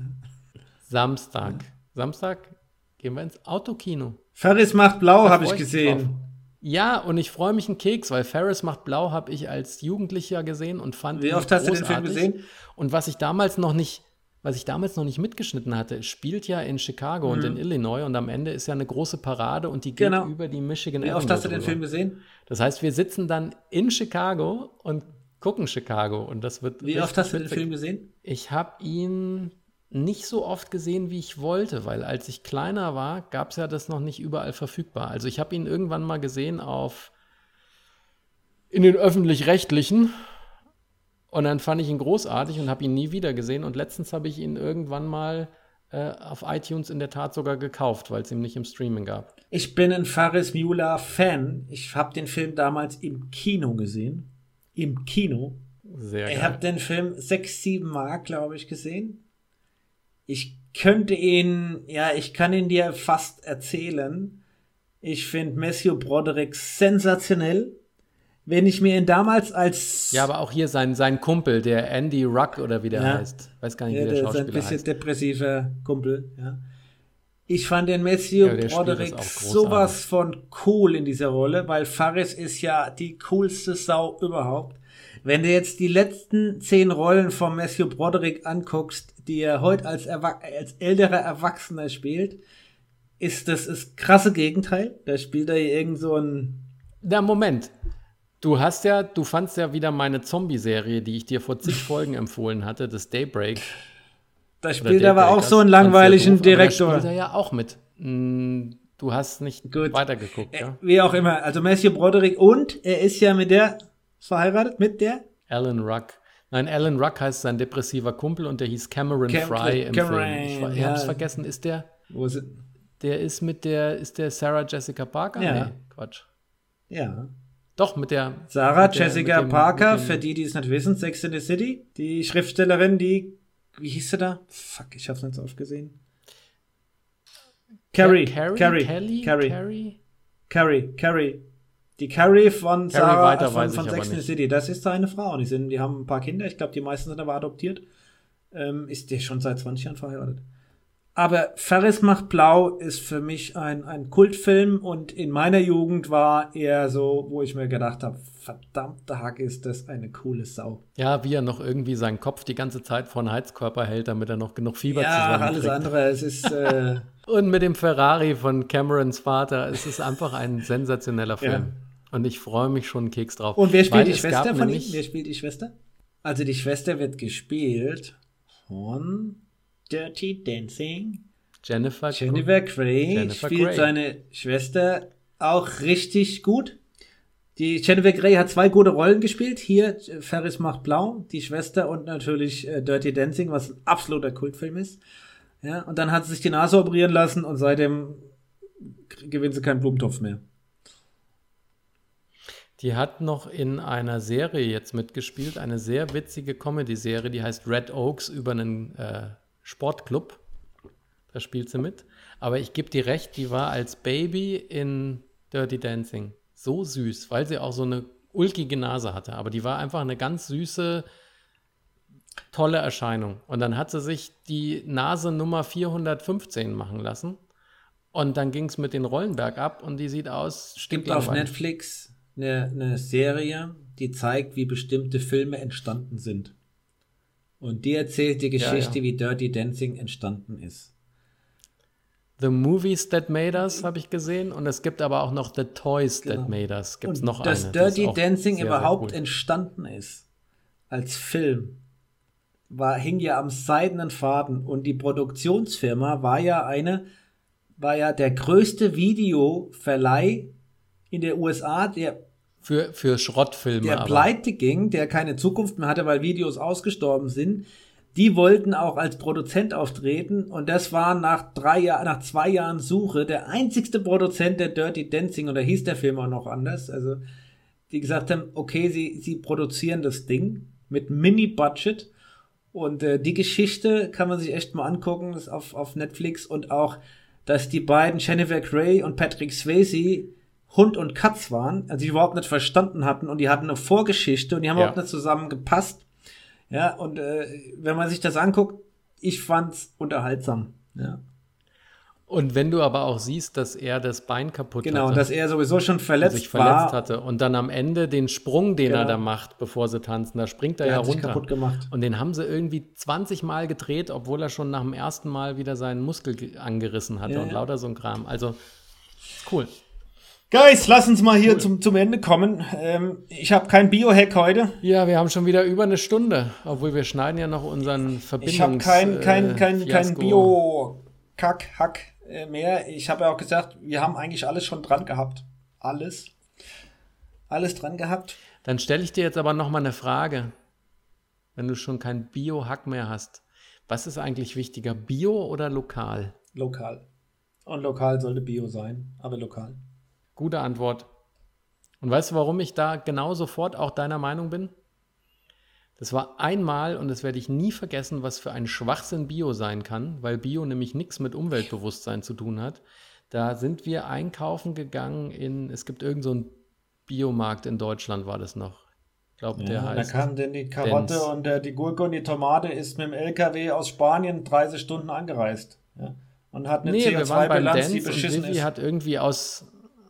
Samstag. Samstag gehen wir ins Autokino. Ferris macht blau, Da habe freu ich mich gesehen. drauf. Ja, und ich freue mich einen Keks, weil Ferris macht blau habe ich als Jugendlicher gesehen und fand Wie ihn oft hast du den Film großartig. gesehen? Und was ich damals noch nicht, was ich damals noch nicht mitgeschnitten hatte, es spielt ja in Chicago und in Illinois und am Ende ist ja eine große Parade und die geht Genau. über die Michigan Wie oft Avenue hast du den drüber. Film gesehen? Das heißt, wir sitzen dann in Chicago und gucken Chicago und das wird Wie richtig oft hast du den witzig. Film gesehen? Ich habe ihn nicht so oft gesehen, wie ich wollte, weil als ich kleiner war, gab es ja das noch nicht überall verfügbar. Also ich habe ihn irgendwann mal gesehen auf in den öffentlich-rechtlichen und dann fand ich ihn großartig und habe ihn nie wieder gesehen und letztens habe ich ihn irgendwann mal äh, auf iTunes in der Tat sogar gekauft, weil es ihn nicht im Streaming gab. Ich bin ein Ferris Bueller-Fan. Ich habe den Film damals im Kino gesehen. Im Kino. Sehr Ich geil. habe den Film sechs, sieben Mal, glaube ich, gesehen. Ich könnte ihn, ja, ich kann ihn dir fast erzählen. Ich finde Matthew Broderick sensationell. Wenn ich mir ihn damals als Ja, aber auch hier sein, sein Kumpel, der Andy Ruck oder wie der Ja. heißt. Weiß gar nicht, Ja, wie der der ist ein Schauspieler bisschen heißt. depressiver Kumpel, ja. Ich fand den Matthew Ja, der spielt Broderick das auch großartig. sowas von cool in dieser Rolle, weil Ferris ist ja die coolste Sau überhaupt. Wenn du jetzt die letzten zehn Rollen von Matthew Broderick anguckst, die er heute als, Erwa- als älterer Erwachsener spielt, ist das das krasse Gegenteil. Da spielt er hier irgend so ein... Na, Moment. Du hast ja, du fandst ja wieder meine Zombie-Serie, die ich dir vor zig Folgen empfohlen hatte, das Daybreak. Da spielt er aber auch so einen langweiligen doof, Direktor. Da spielt er ja auch mit. Du hast nicht Gut. weitergeguckt, ja? Wie auch immer. Also Matthew Broderick und er ist ja mit der verheiratet, mit der? Alan Ruck. Nein, Alan Ruck heißt sein depressiver Kumpel und der hieß Cameron Cam- Fry im Cameron, Film. Ich, ich ja. hab's vergessen. Ist der? Wo ist es? Der ist mit der, ist der Sarah Jessica Parker? Ja. Nee, Quatsch. Ja. Doch, mit der Sarah mit der, Jessica mit dem, Parker, mit dem, für die, die es nicht wissen, Sex in the City. Die Schriftstellerin, die, wie hieß sie da? Fuck, ich hab's nicht so oft gesehen. Carrie, Carrie, Carrie, Kelly, Carrie, Carrie, Carrie, Carrie. Die Carrie von Carrie Sarah weiter von, weiß von ich Sex aber in the nicht. City. Das ist seine Frau. Die, sind, die haben ein paar Kinder. Ich glaube, die meisten sind aber adoptiert. Ähm, ist der schon seit zwanzig Jahren verheiratet. Aber Ferris macht blau ist für mich ein, ein Kultfilm und in meiner Jugend war er so, wo ich mir gedacht habe, verdammte Hack, ist das eine coole Sau. Ja, wie er noch irgendwie seinen Kopf die ganze Zeit vor den Heizkörper hält, damit er noch genug Fieber ja, zusammenkriegt. Ja, alles andere, es ist... Äh und mit dem Ferrari von Camerons Vater, es ist einfach ein sensationeller Film. Ja. Und ich freue mich schon einen Keks drauf. Und wer spielt die Schwester von ihm? Wer spielt die Schwester? Also die Schwester wird gespielt von... Dirty Dancing. Jennifer, Jennifer Grey Jennifer spielt Grey. Seine Schwester auch richtig gut. Die Jennifer Grey hat zwei gute Rollen gespielt. Hier Ferris macht blau, die Schwester und natürlich äh, Dirty Dancing, was ein absoluter Kultfilm ist. Ja, und dann hat sie sich die Nase operieren lassen und seitdem gewinnt sie keinen Blumentopf mehr. Die hat noch in einer Serie jetzt mitgespielt, eine sehr witzige Comedy-Serie, die heißt Red Oaks über einen äh, Sportclub, da spielt sie mit. Aber ich gebe dir recht, die war als Baby in Dirty Dancing so süß, weil sie auch so eine ulkige Nase hatte. Aber die war einfach eine ganz süße, tolle Erscheinung. Und dann hat sie sich die Nase Nummer vierhundertfünfzehn machen lassen. Und dann ging es mit den Rollen bergab und die sieht aus... Es gibt auf Netflix eine, eine Serie, die zeigt, wie bestimmte Filme entstanden sind. Und die erzählt die Geschichte, ja, ja. wie Dirty Dancing entstanden ist. The Movies That Made Us habe ich gesehen und es gibt aber auch noch The Toys genau. That Made Us. Gibt's und noch dass eine. Dirty das Dancing sehr, überhaupt sehr cool. entstanden ist als Film, war, hing ja am seidenen Faden und die Produktionsfirma war ja eine, war ja der größte Videoverleih in der U S A, der Für, für Schrottfilme. Der aber. pleite ging, der keine Zukunft mehr hatte, weil Videos ausgestorben sind. Die wollten auch als Produzent auftreten und das war nach drei Jahren, nach zwei Jahren Suche der einzigste Produzent der Dirty Dancing, oder hieß der Film auch noch anders, also die gesagt haben, okay, sie, sie produzieren das Ding mit Mini-Budget und äh, die Geschichte kann man sich echt mal angucken, das ist auf, auf Netflix und auch, dass die beiden Jennifer Grey und Patrick Swayze Hund und Katz waren, also die überhaupt nicht verstanden hatten und die hatten eine Vorgeschichte und die haben ja. überhaupt nicht zusammengepasst. Ja, und äh, wenn man sich das anguckt, ich fand's unterhaltsam. Ja. Und wenn du aber auch siehst, dass er das Bein kaputt genau, hatte. Genau, dass er sowieso schon verletzt sich verletzt war. hatte und dann am Ende den Sprung, den genau. er da macht, bevor sie tanzen, da springt er der ja hat runter. Sich kaputt gemacht. Und den haben sie irgendwie zwanzig Mal gedreht, obwohl er schon nach dem ersten Mal wieder seinen Muskel angerissen hatte ja, und ja. lauter so ein Kram. Also, cool. Guys, lass uns mal hier cool. zum, zum Ende kommen. Ähm, ich habe kein Biohack heute. Ja, wir haben schon wieder über eine Stunde, obwohl wir schneiden ja noch unseren Verbindungs... Ich habe kein, kein, kein, kein Fiasko. Bio-Kack-Hack mehr. Ich habe ja auch gesagt, wir haben eigentlich alles schon dran gehabt. Alles. Alles dran gehabt. Dann stelle ich dir jetzt aber noch mal eine Frage. Wenn du schon kein Bio-Hack mehr hast, was ist eigentlich wichtiger, Bio oder lokal? Lokal. Und lokal sollte Bio sein, aber lokal. Gute Antwort. Und weißt du, warum ich da genau sofort auch deiner Meinung bin? Das war einmal, und das werde ich nie vergessen, was für ein Schwachsinn Bio sein kann, weil Bio nämlich nichts mit Umweltbewusstsein zu tun hat. Da sind wir einkaufen gegangen in, es gibt irgend so einen Biomarkt in Deutschland, war das noch. Ich glaube, ja, der heißt. Da kam denn die Karotte Dens. und der, die Gurke und die Tomate ist mit dem L K W aus Spanien dreißig Stunden angereist. Ja, und hat eine nee, C O zwei Bilanz, die beschissen und Vivi ist. hat irgendwie aus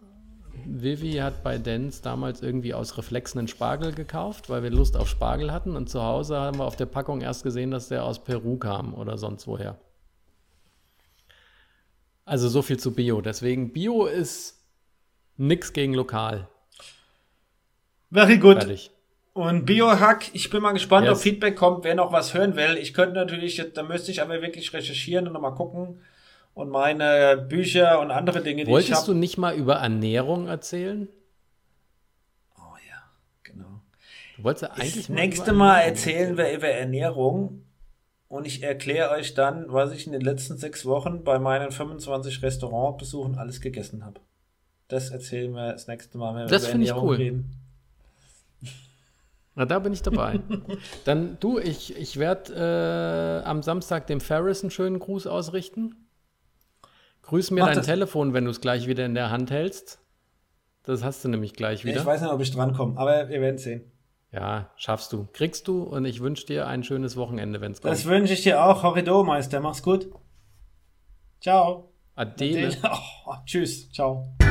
Vivi hat bei Dens damals irgendwie aus Reflexen einen Spargel gekauft, weil wir Lust auf Spargel hatten und zu Hause haben wir auf der Packung erst gesehen, dass der aus Peru kam oder sonst woher. Also so viel zu Bio. Deswegen, Bio ist nix gegen lokal. Very good. Fertig. Und Biohack, ich bin mal gespannt, Yes. ob Feedback kommt, wer noch was hören will. Ich könnte natürlich, da müsste ich aber wirklich recherchieren und nochmal gucken. Und meine Bücher und andere Dinge, die Wolltest ich habe. du nicht mal über Ernährung erzählen? Oh ja, genau. Du wolltest ja eigentlich Das mal nächste über Mal Ernährung erzählen wir über Ernährung. Und ich erkläre euch dann, was ich in den letzten sechs Wochen bei meinen fünfundzwanzig Restaurantbesuchen alles gegessen habe. Das erzählen wir das nächste Mal, wenn wir Das über finde ich Ernährung cool. reden. Na, da bin ich dabei. Dann du, ich, ich werde äh, am Samstag dem Ferris einen schönen Gruß ausrichten. Grüß mir Mach dein das. Telefon, wenn du es gleich wieder in der Hand hältst. Das hast du nämlich gleich Ja, ich wieder. weiß nicht, ob ich drankomme, aber wir werden sehen. Ja, schaffst du. Kriegst du und ich wünsche dir ein schönes Wochenende, wenn es kommt. Das wünsche ich dir auch, Horrido, Meister. Mach's gut. Ciao. Adele. Oh, tschüss. Ciao.